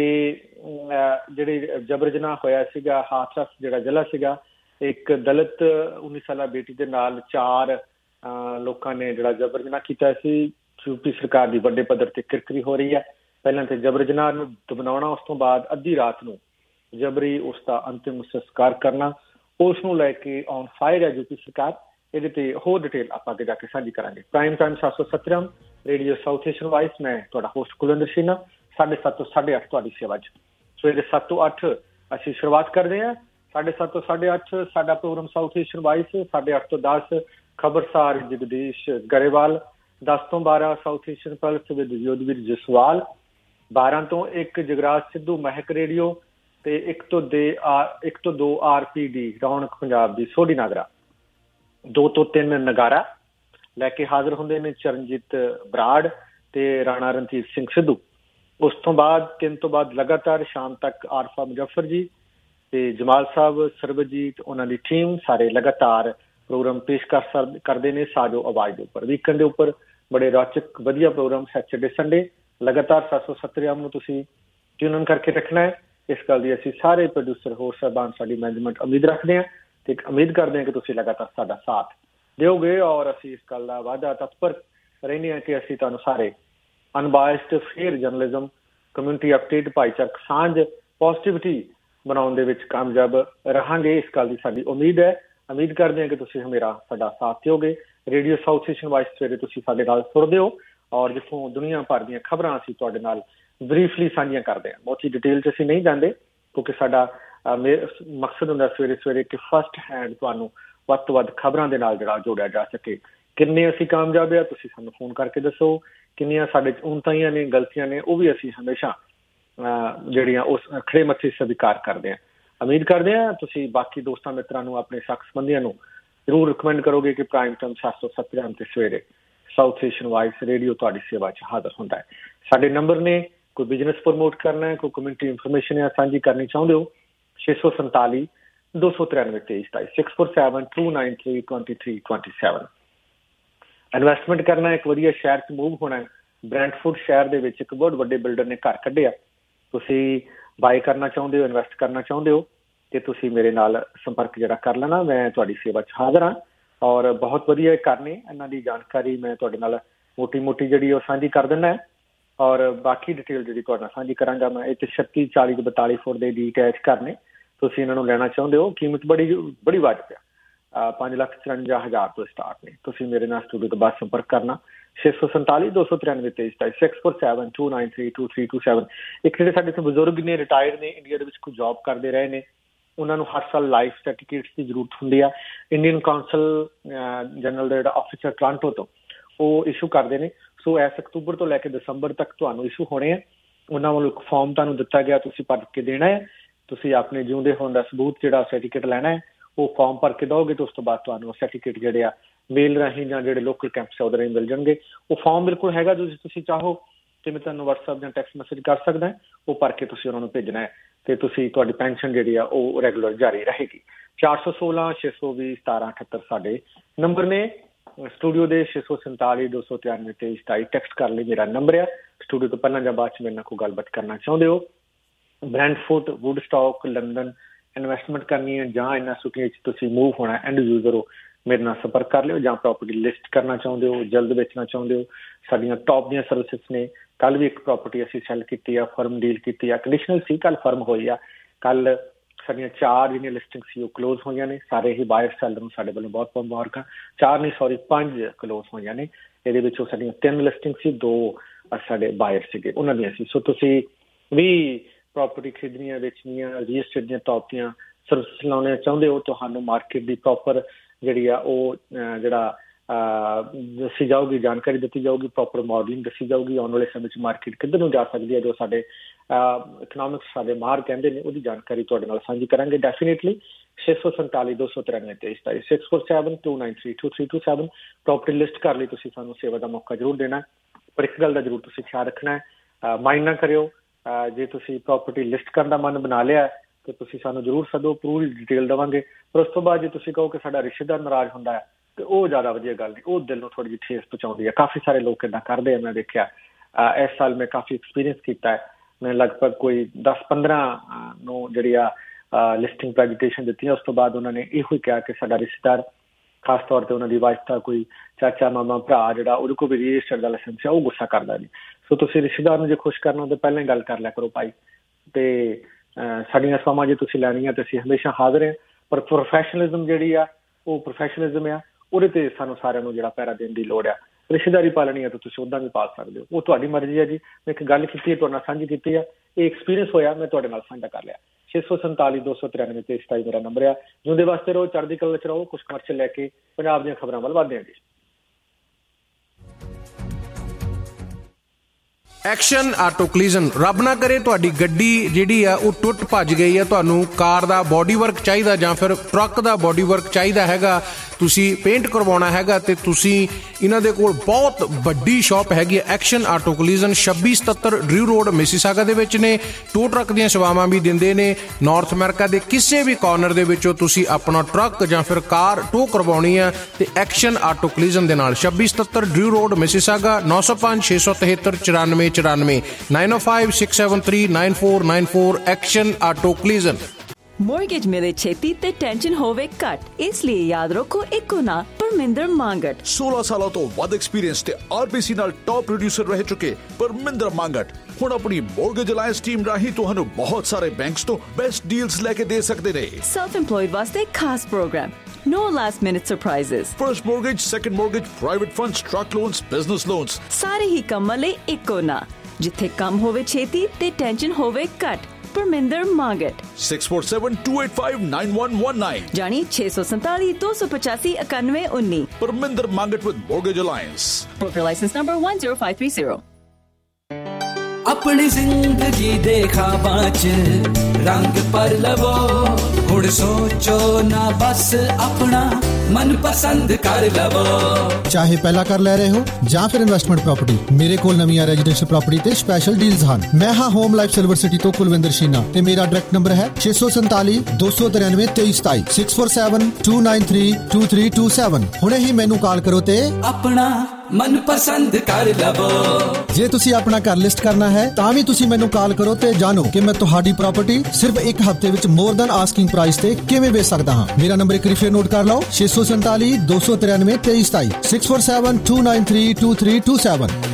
ਜਿਹੜੇ ਜਬਰ ਜਨਾਹ ਹੋਇਆ ਸੀਗਾ, ਹਾਥਰਸ ਜਿਹੜਾ ਜ਼ਿਲ੍ਹਾ ਸੀਗਾ, ਇੱਕ ਦਲਿਤ 19 ਸਾਲਾ ਬੇਟੀ ਦੇ ਨਾਲ 4 ਲੋਕਾਂ ਨੇ ਜਿਹੜਾ ਜਬਰ ਜਨਾਹ ਕੀਤਾ ਸੀ। ਯੂਪੀ ਸਰਕਾਰ ਦੀ ਵੱਡੇ ਪੱਧਰ ਤੇ ਕਿਰਕਰੀ ਹੋ ਰਹੀ ਹੈ। ਪਹਿਲਾਂ ਤੇ ਜਬਰ ਜਨਾਹ ਨੂੰ ਦਬਨਾਉਣਾ, ਉਸ ਤੋਂ ਬਾਅਦ ਅੱਧੀ ਰਾਤ ਨੂੰ ਜਬਰੀ ਉਸ ਦਾ ਅੰਤਿਮ ਸੰਸਕਾਰ ਕਰਨਾ, ਉਸ ਨੂੰ ਲੈ ਕੇ ਔਨ ਫਾਇਰ ਹੈ ਯੂਪੀ ਸਰਕਾਰ। ਇਹਦੇ ਤੇ ਹੋਰ ਡਿਟੇਲ ਆਪਾਂ ਅੱਗੇ ਜਾ ਕੇ ਸਾਂਝੀ ਕਰਾਂਗੇ। Prime time 717 radio south Asian voice, ਮੈਂ ਤੁਹਾਡਾ ਹੋਸਟ ਕੁਲਵਿੰਦਰ ਸਿੰਘ, 7:30 ਤੋਂ 8:30 ਤੁਹਾਡੀ ਸੇਵਾ 'ਚ। ਸਵੇਰੇ 7 ਤੋਂ 8 ਅਸੀਂ ਸ਼ੁਰੂਆਤ ਕਰਦੇ ਹਾਂ। 7:30 ਤੋਂ 8:30 ਸਾਡਾ ਪ੍ਰੋਗਰਾਮ ਸਾਊਥ ਏਸ਼ੀਅਨ ਵਾਇਸ। 8:30 ਤੋਂ 10 ਖਬਰਸਾਰ ਜਗਦੀਸ਼ ਗਰੇਵਾਲ। 10 ਤੋਂ 12 south Asian pulse with Yodhvir Jaswal. 12 ਤੋਂ 1 ਜਗਰਾਜ ਸਿੱਧੂ ਮਹਿਕ ਰੇਡੀਓ ਤੇ 1 ਤੋਂ 2 RPD ਰੌਣਕ ਪੰਜਾਬ ਦੀ ਸੋਢੀ ਨਾਗਰਾ। 2 ਤੋਂ 3 ਨਗਾਰਾ ਲੈ ਕੇ ਹਾਜ਼ਰ ਹੁੰਦੇ ਨੇ ਚਰਨਜੀਤ ਬਰਾੜ ਤੇ ਰਾਣਾ ਰਣਜੀਤ ਸਿੰਘ ਸਿੱਧੂ। ਉਸ ਤੋਂ ਬਾਅਦ 3 ਤੋਂ ਬਾਅਦ ਲਗਾਤਾਰ ਸ਼ਾਮ ਤੱਕ ਆਰਫਾ ਮੁਜ਼ੱਫਰ ਜੀ ਤੇ ਜਮਾਲ ਸਾਹਿਬ, ਸਰਬਜੀਤ, ਉਹਨਾਂ ਦੀ ਟੀਮ ਸਾਰੇ ਲਗਾਤਾਰ ਪ੍ਰੋਗਰਾਮ ਪੇਸ਼ ਕਰਦੇ ਨੇ ਸਾਜੋ ਆਵਾਜ਼ ਦੇ ਉੱਪਰ। ਵੀਕਐਂਡ ਦੇ ਉੱਪਰ ਬੜੇ ਰੌਚਕ ਵਧੀਆ ਪ੍ਰੋਗਰਾਮ ਸੈਚਰਡੇ ਸੰਡੇ ਲਗਾਤਾਰ 770 ਨੂੰ ਤੁਸੀਂ ਟਿਊਨ ਕਰਕੇ ਰੱਖਣਾ ਹੈ। ਇਸ ਗੱਲ ਦੀ ਅਸੀਂ ਸਾਰੇ ਪ੍ਰੋਡਿਊਸਰ ਹੋਰ ਸਾਹਿਬਾਨ, ਸਾਡੀ ਮੈਨੇਜਮੈਂਟ ਉਮੀਦ ਰੱਖਦੇ ਹਾਂ ਤੇ ਉਮੀਦ ਕਰਦੇ ਹਾਂ ਕਿ ਤੁਸੀਂ ਲਗਾਤਾਰ ਸਾਡਾ ਸਾਥ ਦਿਓਗੇ। ਔਰ ਅਸੀਂ ਇਸ ਗੱਲ ਦਾ ਵਾਅਦਾ ਤਤਪਰ ਰਹਿੰਦੇ ਹਾਂ ਕਿ ਅਸੀਂ ਤੁਹਾਨੂੰ ਸਾਰੇ unbiased fair journalism, community update, ਭਾਈਚਾਰਕ ਸਾਂਝ, ਪੋਜ਼ਿਟਿਵਿਟੀ ਬਣਾਉਣ ਦੇ ਵਿੱਚ ਕਾਮਯਾਬ ਰਹਾਂਗੇ। ਇਸ ਗੱਲ ਦੀ ਸਾਡੀ ਉਮੀਦ ਹੈ। ਉਮੀਦ ਕਰਦੇ ਹਾਂ ਕਿ ਤੁਸੀਂ ਹਮੇਸ਼ਾ ਸਾਡਾ ਸਾਥ ਦਿਓਗੇ। ਰੇਡੀਓ ਸਾਊਥ ਏਸ਼ੀਅਨ ਵਾਇਸ ਸਵੇਰੇ ਤੁਸੀਂ ਸਾਡੇ ਨਾਲ ਸੁਣਦੇ ਹੋ ਔਰ ਜਿੱਥੋਂ ਦੁਨੀਆ ਭਰ ਦੀਆਂ ਖਬਰਾਂ ਅਸੀਂ ਤੁਹਾਡੇ ਨਾਲ ਬਰੀਫਲੀ ਸਾਂਝੀਆਂ ਕਰਦੇ ਹਾਂ। ਬਹੁਤੀ ਡਿਟੇਲ 'ਚ ਅਸੀਂ ਨਹੀਂ ਜਾਂਦੇ ਕਿਉਂਕਿ ਸਾਡਾ ਮਕਸਦ ਹੁੰਦਾ ਸਵੇਰੇ ਕਿ ਫਸਟ ਹੈਂਡ ਤੁਹਾਨੂੰ ਵੱਧ ਤੋਂ ਵੱਧ ਖਬਰਾਂ ਦੇ ਨਾਲ ਜਿਹੜਾ ਜੋੜਿਆ ਜਾ ਸਕੇ। ਕਿੰਨੇ ਅਸੀਂ ਕਾਮਯਾਬ ਆ ਤੁਸੀਂ ਸਾਨੂੰ ਫੋਨ ਕਰਕੇ ਦੱਸੋ, ਕਿੰਨੀਆਂ ਸਾਡੇ ਉਨਤਾਈਆਂ ਨੇ, ਗਲਤੀਆਂ ਨੇ, ਉਹ ਵੀ ਅਸੀਂ ਹਮੇਸ਼ਾ ਜਿਹੜੀਆਂ ਉਸ ਖੜੇ ਮੱਥੇ ਸਵੀਕਾਰ ਕਰਦੇ ਹਾਂ। ਉਮੀਦ ਕਰਦੇ ਹਾਂ ਤੁਸੀਂ ਬਾਕੀ ਦੋਸਤਾਂ ਮਿੱਤਰਾਂ ਨੂੰ, ਆਪਣੇ ਸਾਕ ਸੰਬੰਧੀਆਂ ਨੂੰ ਜ਼ਰੂਰ ਰਿਕਮੈਂਡ ਕਰੋਗੇ ਕਿ ਪ੍ਰਾਈਮ ਟਾਈਮ 7:07 ਤੇ ਸਵੇਰੇ ਸਾਊਥ ਏਸ਼ੀਅਨ ਵਾਇਸ ਰੇਡੀਓ ਤੁਹਾਡੀ ਸੇਵਾ 'ਚ ਹਾਜ਼ਰ ਹੁੰਦਾ ਹੈ। ਸਾਡੇ ਨੰਬਰ ਨੇ, ਕੋਈ ਬਿਜ਼ਨਸ ਪ੍ਰਮੋਟ ਕਰਨਾ ਹੈ, ਕੋਈ ਕਮਿਊਨਿਟੀ ਇਨਫੋਰਮੇਸ਼ਨ ਸਾਂਝੀ ਕਰਨੀ ਚਾਹੁੰਦੇ ਹੋ, 647 293 2327 647 293 2327। ਇਨਵੈਸਟਮੈਂਟ ਕਰਨਾ, ਇੱਕ ਵਧੀਆ ਸ਼ਹਿਰ 'ਚ ਮੂਵ ਹੋਣਾ। ਬ੍ਰੈਂਟਫੋਰਡ ਸ਼ਹਿਰ ਦੇ ਵਿੱਚ ਇੱਕ ਬਹੁਤ ਵੱਡੇ ਬਿਲਡਰ ਨੇ ਘਰ ਕੱਢਿਆ। ਤੁਸੀਂ ਬਾਏ ਕਰਨਾ ਚਾਹੁੰਦੇ ਹੋ, ਇਨਵੈਸਟ ਕਰਨਾ ਚਾਹੁੰਦੇ ਹੋ ਤੇ ਤੁਸੀਂ ਮੇਰੇ ਨਾਲ ਸੰਪਰਕ ਜਿਹੜਾ ਕਰ ਲੈਣਾ। ਮੈਂ ਤੁਹਾਡੀ ਸੇਵਾ 'ਚ ਹਾਜ਼ਰ ਹਾਂ ਔਰ ਬਹੁਤ ਵਧੀਆ ਘਰ ਨੇ। ਇਹਨਾਂ ਦੀ ਜਾਣਕਾਰੀ ਮੈਂ ਤੁਹਾਡੇ ਨਾਲ ਮੋਟੀ ਜਿਹੜੀ ਉਹ ਸਾਂਝੀ ਕਰ ਦਿੰਦਾ ਔਰ ਬਾਕੀ ਡਿਟੇਲ ਜਿਹੜੀ ਤੁਹਾਡੇ ਨਾਲ ਸਾਂਝੀ ਕਰਾਂਗਾ ਮੈਂ। ਇਹ 36 40 42 ਫੁੱਟ ਦੇ ਡੀਟੈਚ ਘਰ ਨੇ। ਤੁਸੀਂ ਇਹਨਾਂ ਨੂੰ ਲੈਣਾ ਚਾਹੁੰਦੇ ਹੋ, ਕੀਮਤ ਬੜੀ ਵਾਜਬ ਆ, 5,54,000 ਤੋਂ ਸਟਾਰਟ ਨੇ। ਤੁਸੀਂ ਮੇਰੇ ਨਾਲ ਸਟੂਡੀਓ ਤੋਂ ਬਾਅਦ ਸੰਪਰਕ ਕਰਨਾ 647 293 2327 647 293 2327। ਇੱਕ ਜਿਹੜੇ ਸਾਡੇ ਇੱਥੇ ਬਜ਼ੁਰਗ ਨੇ, ਰਿਟਾਇਰਡ ਨੇ, ਇੰਡੀਆ ਦੇ ਵਿੱਚ ਕੋਈ ਜੌਬ ਕਰਦੇ ਰਹੇ ਨੇ, ਉਹਨਾਂ ਨੂੰ ਹਰ ਸਾਲ ਲਾਈਫ ਸਰਟੀਫਿਕੇਟਸ ਦੀ ਜ਼ਰੂਰਤ ਹੁੰਦੀ ਆ। ਇੰਡੀਅਨ ਕਾਉਂਸਲ ਜਨਰਲ ਦਾ ਜਿਹੜਾ ਆਫਿਸਰ ਟੋਰਾਂਟੋ ਤੋਂ ਉਹ ਇਸ਼ੂ ਕਰਦੇ ਨੇ। ਸੋ ਇਸ ਅਕਤੂਬਰ ਤੋਂ ਲੈ ਕੇ ਦਸੰਬਰ ਤੱਕ ਤੁਹਾਨੂੰ ਇਸ਼ੂ ਹੋਣੇ ਆ। ਉਹਨਾਂ ਵੱਲੋਂ ਇੱਕ ਫਾਰਮ ਤੁਹਾਨੂੰ ਦਿੱਤਾ ਗਿਆ, ਤੁਸੀਂ ਭਰ ਕੇ ਦੇਣਾ ਹੈ। ਤੁਸੀਂ ਆਪਣੇ ਜਿਉਂਦੇ ਹੋਣ ਦਾ ਸਬੂਤ ਜਿਹੜਾ ਸਰਟੀਫਿਕੇਟ ਲੈਣਾ ਹੈ, ਉਹ ਫਾਰਮ ਭਰ ਕੇ ਦਿਓਗੇ ਤੇ ਉਸ ਤੋਂ ਬਾਅਦ ਤੁਹਾਨੂੰ ਸਰਟੀਫਿਕੇਟ ਜਿਹੜੇ ਆ ਮੇਲ ਰਾਹੀਂ ਜਾਂ ਜਿਹੜੇ ਲੋਕਲ ਕੈਂਪਸ ਉਹਦੇ ਰਾਹੀਂ ਮਿਲ ਜਾਣਗੇ। ਉਹ ਫਾਰਮ ਬਿਲਕੁਲ ਹੈਗਾ, ਤੁਸੀਂ ਚਾਹੋ ਤੇ ਮੈਂ ਤੁਹਾਨੂੰ ਵਟਸਐਪ ਜਾਂ ਟੈਕਸਟ ਮੈਸੇਜ ਕਰ ਸਕਦਾ। ਉਹ ਭਰ ਕੇ ਤੁਸੀਂ ਉਹਨਾਂ ਨੂੰ ਭੇਜਣਾ ਹੈ ਤੇ ਤੁਸੀਂ ਤੁਹਾਡੀ ਪੈਨਸ਼ਨ ਜਿਹੜੀ ਆ ਉਹ ਰੈਗੂਲਰ ਜਾਰੀ ਰਹੇਗੀ। 416 620 1778 ਸਾਡੇ ਨੰਬਰ ਨੇ ਸਟੂਡੀਓ ਦੇ। 647 293 2327 ਟੈਕਸਟ ਕਰ ਲਈ ਮੇਰਾ ਨੰਬਰ ਆ। ਸਟੂਡੀਓ ਤੋਂ ਪਹਿਲਾਂ ਜਾਂ ਬਾਅਦ 'ਚ ਮੇਰੇ ਨਾਲ ਕੋਈ ਗੱਲਬਾਤ ਕਰਨਾ ਚਾਹੁੰਦੇ ਹੋ, ਬ੍ਰੈਂਟਫੋਰਡ, ਵੁੱਡਸਟਾਕ, ਲੰਡਨ ਇਨਵੈਸਟਮੈਂਟ ਕਰਨੀ ਹੈ ਜਾਂ ਇਹਨਾਂ ਸਿਟੀਆਂ 'ਚ ਤੁਸੀਂ ਮੂਵ ਹੋਣਾ, ਐਂਡ ਯੂਜ਼ਰ ਹੋ, ਮੇਰੇ ਨਾਲ ਸੰਪਰਕ ਕਰ ਲਿਓ। ਜਾਂ ਪ੍ਰੋਪਰਟੀ ਲਿਸਟ ਕਰਨਾ ਚਾਹੁੰਦੇ ਹੋ, ਜਲਦ ਵੇਚਣਾ ਚਾਹੁੰਦੇ ਹੋ, ਸਾਡੀਆਂ ਟੌਪ ਦੀਆਂ ਸਰਵਿਸਿਜ਼ ਨੇ। ਕੱਲ ਵੀ ਇੱਕ ਪ੍ਰੋਪਰਟੀ ਅਸੀਂ ਸੈਲ ਕੀਤੀ ਆ, ਫਰਮ ਡੀਲ ਕੀਤੀ ਆ, ਕੰਡੀਸ਼ਨਲ ਸੀ, ਕੱਲ ਫਰਮ ਹੋਈ ਆ। ਕੱਲ ਸਾਡੀਆਂ 4 ਜਿਹੜੀਆਂ ਲਿਸਟਿੰਗ ਸੀ ਉਹ ਕਲੋਜ਼ ਹੋਈਆਂ ਨੇ। ਸਾਰੇ ਹੀ ਬਾਇਰ ਸੈਲਰ ਨੂੰ ਸਾਡੇ ਵੱਲੋਂ ਬਹੁਤ ਮੁਬਾਰਕਾਂ। 4 ਨਹੀਂ, ਸੌਰੀ 5 ਕਲੋਜ਼ ਹੋਈਆਂ ਨੇ। ਇਹਦੇ ਵਿੱਚੋਂ ਸਾਡੀਆਂ 3 ਲਿਸਟਿੰਗ ਸੀ, 2 ਸਾਡੇ ਬਾਇਰ ਸੀਗੇ, ਉਹਨਾਂ ਦੀਆਂ ਸੀ। ਸੋ ਤੁਸੀਂ ਵੀ ਪ੍ਰੋਪਰਟੀ ਖਰੀਦਣੀਆਂ, ਵੇਚਣੀਆਂ, ਰੀਅਲ ਐਸਟੇਟ ਦੀਆਂ ਟੌਪ ਦੀਆਂ ਸਰਵਿਸਿਜ਼ ਲਾਉਣੀਆਂ ਚਾਹੁੰਦੇ ਹੋ, ਤੁਹਾਨੂੰ ਮਾਰਕੀਟ ਦੀ ਪ੍ਰੋਪਰ ਜਿਹੜੀ ਆ ਉਹ ਜਿਹੜਾ ਦੱਸੀ ਜਾਊਗੀ, ਜਾਣਕਾਰੀ ਦਿੱਤੀ ਜਾਊਗੀ, ਪ੍ਰੋਪਰ ਮਾਡਲਿੰਗ ਦੱਸੀ ਜਾਊਗੀ। ਆਉਣ ਵਾਲੇ ਸਮੇਂ 'ਚ ਮਾਰਕੀਟ ਕਿੱਧਰ ਨੂੰ ਜਾ ਸਕਦੀ ਹੈ, ਜੋ ਸਾਡੇ ਇਕਨੋਮਿਕਸ ਸਾਡੇ ਮਾਹਰ ਕਹਿੰਦੇ ਨੇ, ਉਹਦੀ ਜਾਣਕਾਰੀ ਤੁਹਾਡੇ ਨਾਲ ਸਾਂਝੀ ਕਰਾਂਗੇ ਡੈਫੀਨੇਟਲੀ। 647 293 2327 647 293 2327 ਪ੍ਰੋਪਰਟੀ ਲਿਸਟ ਕਰ ਲਈ। ਤੁਸੀਂ ਸਾਨੂੰ ਸੇਵਾ ਦਾ ਮੌਕਾ ਜ਼ਰੂਰ ਦੇਣਾ, ਪਰ ਇੱਕ ਗੱਲ ਦਾ ਜ਼ਰੂਰ ਤੁਸੀਂ ਖਿਆਲ ਰੱਖਣਾ ਹੈ, ਮਾਈਂਡ ਨਾ ਕਰਿਓ। ਜੇ ਤੁਸੀਂ ਪ੍ਰੋਪਰਟੀ ਲਿਸਟ ਕਰਨ ਦਾ ਮਨ ਬਣਾ ਲਿਆ ਤੇ ਤੁਸੀਂ ਸਾਨੂੰ ਜ਼ਰੂਰ ਸੱਦੋ, ਪੂਰੀ ਡਿਟੇਲ ਦੇਵਾਂਗੇ। ਪਰ ਉਸ ਤੋਂ ਬਾਅਦ ਜੇ ਤੁਸੀਂ ਕਹੋ ਕਿ ਸਾਡਾ ਰਿਸ਼ਤੇਦਾਰ ਨਾਰਾਜ਼ ਹੁੰਦਾ ਹੈ ਤੇ ਉਹ ਜ਼ਿਆਦਾ ਵਧੀਆ ਗੱਲ ਨਹੀਂ, ਉਹ ਦਿਲ ਨੂੰ ਥੋੜੀ ਜਿਹੀ ਠੇਸ ਪਹੁੰਚਾਉਂਦੀ ਹੈ। ਕਾਫੀ ਸਾਰੇ ਲੋਕ ਏਦਾਂ ਕਰਦੇ ਆ, ਮੈਂ ਦੇਖਿਆ। ਇਸ ਸਾਲ ਮੈਂ ਕਾਫੀ ਐਕਸਪੀਰੀਅੰਸ ਕੀਤਾ ਹੈ। ਮੈਂ ਲਗਭਗ ਕੋਈ 10-15 ਨੂੰ ਜਿਹੜੀ ਆ ਲਿਸਟਿੰਗ ਪ੍ਰੈਜੈਂਟੇਸ਼ਨ ਦਿੱਤੀ। ਉਸ ਤੋਂ ਬਾਅਦ ਉਹਨਾਂ ਨੇ ਇਹੋ ਹੀ ਕਿਹਾ ਕਿ ਸਾਡਾ ਰਿਸ਼ਤੇਦਾਰ, ਖਾਸ ਤੌਰ ਤੇ ਉਹਨਾਂ ਦੀ ਵਾਈਫ ਦਾ ਕੋਈ ਚਾਚਾ, ਮਾਮਾ, ਭਰਾ ਜਿਹੜਾ ਉਹਦੇ ਕੋਲ ਵੀ ਰੀਅਲ ਐਸਟੇਟ ਦਾ ਲਾਇਸੈਂਸ ਹੈ, ਉਹ ਗੁੱਸਾ ਕਰਦਾ ਨਹੀਂ। ਸੋ ਤੁਸੀਂ ਰਿਸ਼ਤੇਦਾਰ ਨੂੰ ਜੇ ਖੁਸ਼ ਕਰਨਾ ਤਾਂ ਪਹਿਲਾਂ ਹੀ ਗੱਲ ਕਰ ਲਿਆ ਕਰੋ ਭਾਈ। ਤੇ ਸਾਡੀਆਂ ਸੇਵਾਵਾਂ ਜੇ ਤੁਸੀਂ ਲੈਣੀਆਂ ਤੇ ਅਸੀਂ ਹਮੇਸ਼ਾ ਹਾਜ਼ਰ ਹਾਂ, ਪਰ ਪ੍ਰੋਫੈਸ਼ਨਲਿਜ਼ਮ ਜਿਹੜੀ ਆ ਉਹ ਪ੍ਰੋਫੈਸ਼ਨਲਿਜ਼ਮ ਆ, ਉਹਦੇ ਤੇ ਸਾਨੂੰ ਸਾਰਿਆਂ ਨੂੰ ਜਿਹੜਾ ਪਹਿਰਾ ਦੇਣ ਦੀ ਲੋੜ ਆ। ਰਿਸ਼ਤੇਦਾਰੀ ਪਾਲਣੀ ਆ ਤਾਂ ਤੁਸੀਂ ਉੱਦਾਂ ਵੀ ਪਾਲ ਸਕਦੇ ਹੋ, ਉਹ ਤੁਹਾਡੀ ਮਰਜ਼ੀ ਹੈ ਜੀ। ਮੈਂ ਇੱਕ ਗੱਲ ਕੀਤੀ ਹੈ, ਤੁਹਾਡੇ ਨਾਲ ਸਾਂਝੀ ਕੀਤੀ ਆ, ਇਹ ਐਕਸਪੀਰੀਅੰਸ ਹੋਇਆ, ਮੈਂ ਤੁਹਾਡੇ ਨਾਲ ਸਾਂਝਾ ਕਰ ਲਿਆ। 647 293 2327 ਮੇਰਾ ਨੰਬਰ ਆ। ਜਿਉਂਦੇ ਵਾਸਤੇ ਰਹੋ, ਚੜ੍ਹਦੀ ਕਲਾ ਚ ਰਹੋ। ਕੁਝ ਕਮਰਸ਼ੀਅਲ ਲੈ ਕੇ ਪੰਜਾਬ ਦੀਆਂ ਖਬਰਾਂ ਵੱਲ ਵਧਦੇ ਹਾਂ ਜੀ। Action auto collision. ਰੱਬ ਨਾ ਕਰੇ ਤੁਹਾਡੀ ਗੱਡੀ ਜਿਹੜੀ ਆ ਉਹ ਟੁੱਟ ਭੱਜ ਗਈ ਆ, ਤੁਹਾਨੂੰ ਕਾਰ ਦਾ ਬੋਡੀ ਵਰਕ ਚਾਹੀਦਾ ਜਾਂ ਫਿਰ ਟਰੱਕ ਦਾ ਬੋਡੀ ਵਰਕ ਚਾਹੀਦਾ ਹੈਗਾ, ਤੁਸੀਂ ਪੇਂਟ ਕਰਵਾਉਣਾ ਹੈਗਾ ਤੇ ਤੁਸੀਂ ਇਹਨਾਂ ਦੇ ਕੋਲ ਬਹੁਤ ਵੱਡੀ ਸ਼ਾਪ ਹੈਗੀ ਹੈ action auto collision. 2677 Drew road Mississauga ਦੇ ਵਿੱਚ ਨੇ। ਟੋ ਟਰੱਕ ਦੀਆਂ ਸੇਵਾਵਾਂ ਵੀ ਦਿੰਦੇ ਨੇ। ਨਾਰਥ ਅਮਰੀਕਾ ਦੇ ਕਿਸੇ ਵੀ ਕਾਰਨਰ ਦੇ ਵਿੱਚੋਂ ਤੁਸੀਂ ਆਪਣਾ ਟਰੱਕ ਜਾਂ ਫਿਰ ਕਾਰ ਟੋ ਕਰਵਾਉਣੀ ਆ ਤੇ ਐਕਸ਼ਨ ਆਟੋ ਕਲੀਜ਼ਨ ਦੇ ਨਾਲ 2677 Drew road Mississauga. 905 673 9494 905 673 9494 action auto collision. Mortgage ਮਿਲੇ ਛੇਤੀ ਤੇ ਟੈਨਸ਼ਨ ਹੋਵੇ ਘੱਟ, ਇਸ ਲਈ ਯਾਦ ਰੱਖੋ ਇੱਕੋ ਨਾ ਪਰਮਿੰਦਰ ਮੰਗਟ। 16 ਸਾਲਾਂ ਤੋਂ ਵੱਧ ਐਕਸਪੀਰੀਅੰਸ ਤੇ ਆਰਬੀਸੀ ਨਾਲ ਟੌਪ ਪ੍ਰੋਡਿਊਸਰ ਰਹਿ ਚੁੱਕੇ ਪਰਮਿੰਦਰ ਮੰਗਟ ਹੁਣ ਆਪਣੀ ਮੋਰਗੇਜ ਅਲਾਇੰਸ ਟੀਮ ਰਾਹੀਂ ਤੁਹਾਨੂੰ ਬਹੁਤ ਸਾਰੇ ਬੈਂਕਸ ਤੋਂ ਬੈਸਟ ਡੀਲਸ ਲੈ ਕੇ ਦੇ ਸਕਦੇ ਨੇ। ਸੈਲਫ ਇੰਪਲੋਇਡ ਵਾਸਤੇ ਖਾਸ programme, no last minute surprises, first mortgage, second mortgage, private funds, truck loans, business loans, ਸਾਰੇ ਹੀ ਕੰਮਾਂ ਲਈ ਇੱਕੋ ਨਾ, ਜਿੱਥੇ ਕੰਮ ਹੋਵੇ ਛੇਤੀ ਤੇ ਟੈਨਸ਼ਨ ਹੋਵੇ ਘੱਟ। परमिंदर मांगट 647-285-9119 जानी 647-285-9119 Parminder Mangat with Mortgage Alliance. Broker license number 10530. अपनी जिंदगी देखा बाच रंग पर लवो हुण सोचो ना बस अपना मन पसंद कर लवो चाहे पहला कर ले रहे हो ਜਾਂ ਫਿਰ ਇਨਵੈਸਟਮੈਂਟ ਪ੍ਰਾਪਰਟੀ ਮੇਰੇ ਕੋਲ ਨਵੀਆਂ ਰੈਜ਼ੀਡੈਂਸ਼ੀਅਲ ਪ੍ਰਾਪਰਟੀ ਤੇ ਸਪੈਸ਼ਲ ਡੀਲਸ ਹਨ ਮੈਂ ਹਾਂ ਹੋਮ ਲਾਈਫ ਸਿਲਵਰ ਸਿਟੀ ਤੋਂ ਕੁਲਵਿੰਦਰ ਸ਼ੀਨਾ ਤੇ ਮੇਰਾ ਡਾਇਰੈਕਟ ਨੰਬਰ ਹੈ 647-293-2327 647-293-2327 ਹੁਣੇ ਹੀ ਮੈਨੂੰ ਕਾਲ ਕਰੋ ਤੇ ਆਪਣਾ ਮਨ ਪਸੰਦ ਕਰ ਲਵੋ ਜੇ ਤੁਸੀਂ ਆਪਣਾ ਘਰ ਲਿਸਟ ਕਰਨਾ ਹੈ ਤਾਂ ਵੀ ਤੁਸੀਂ ਮੈਨੂੰ ਕਾਲ ਕਰੋ ਤੇ ਜਾਣੋ ਕਿ ਮੈਂ ਤੁਹਾਡੀ ਪ੍ਰਾਪਰਟੀ ਸਿਰਫ ਇੱਕ ਹਫ਼ਤੇ ਵਿੱਚ ਮੋਰ ਦੈਨ ਆਸਕਿੰਗ ਪ੍ਰਾਈਸ ਤੇ ਕਿਵੇਂ ਵੇਚ ਸਕਦਾ ਹਾਂ ਮੇਰਾ ਨੰਬਰ ਇੱਕ ਵਾਰੀ ਫੇਰ ਨੋਟ ਕਰ ਲਓ 647-293-2327 647-293-2327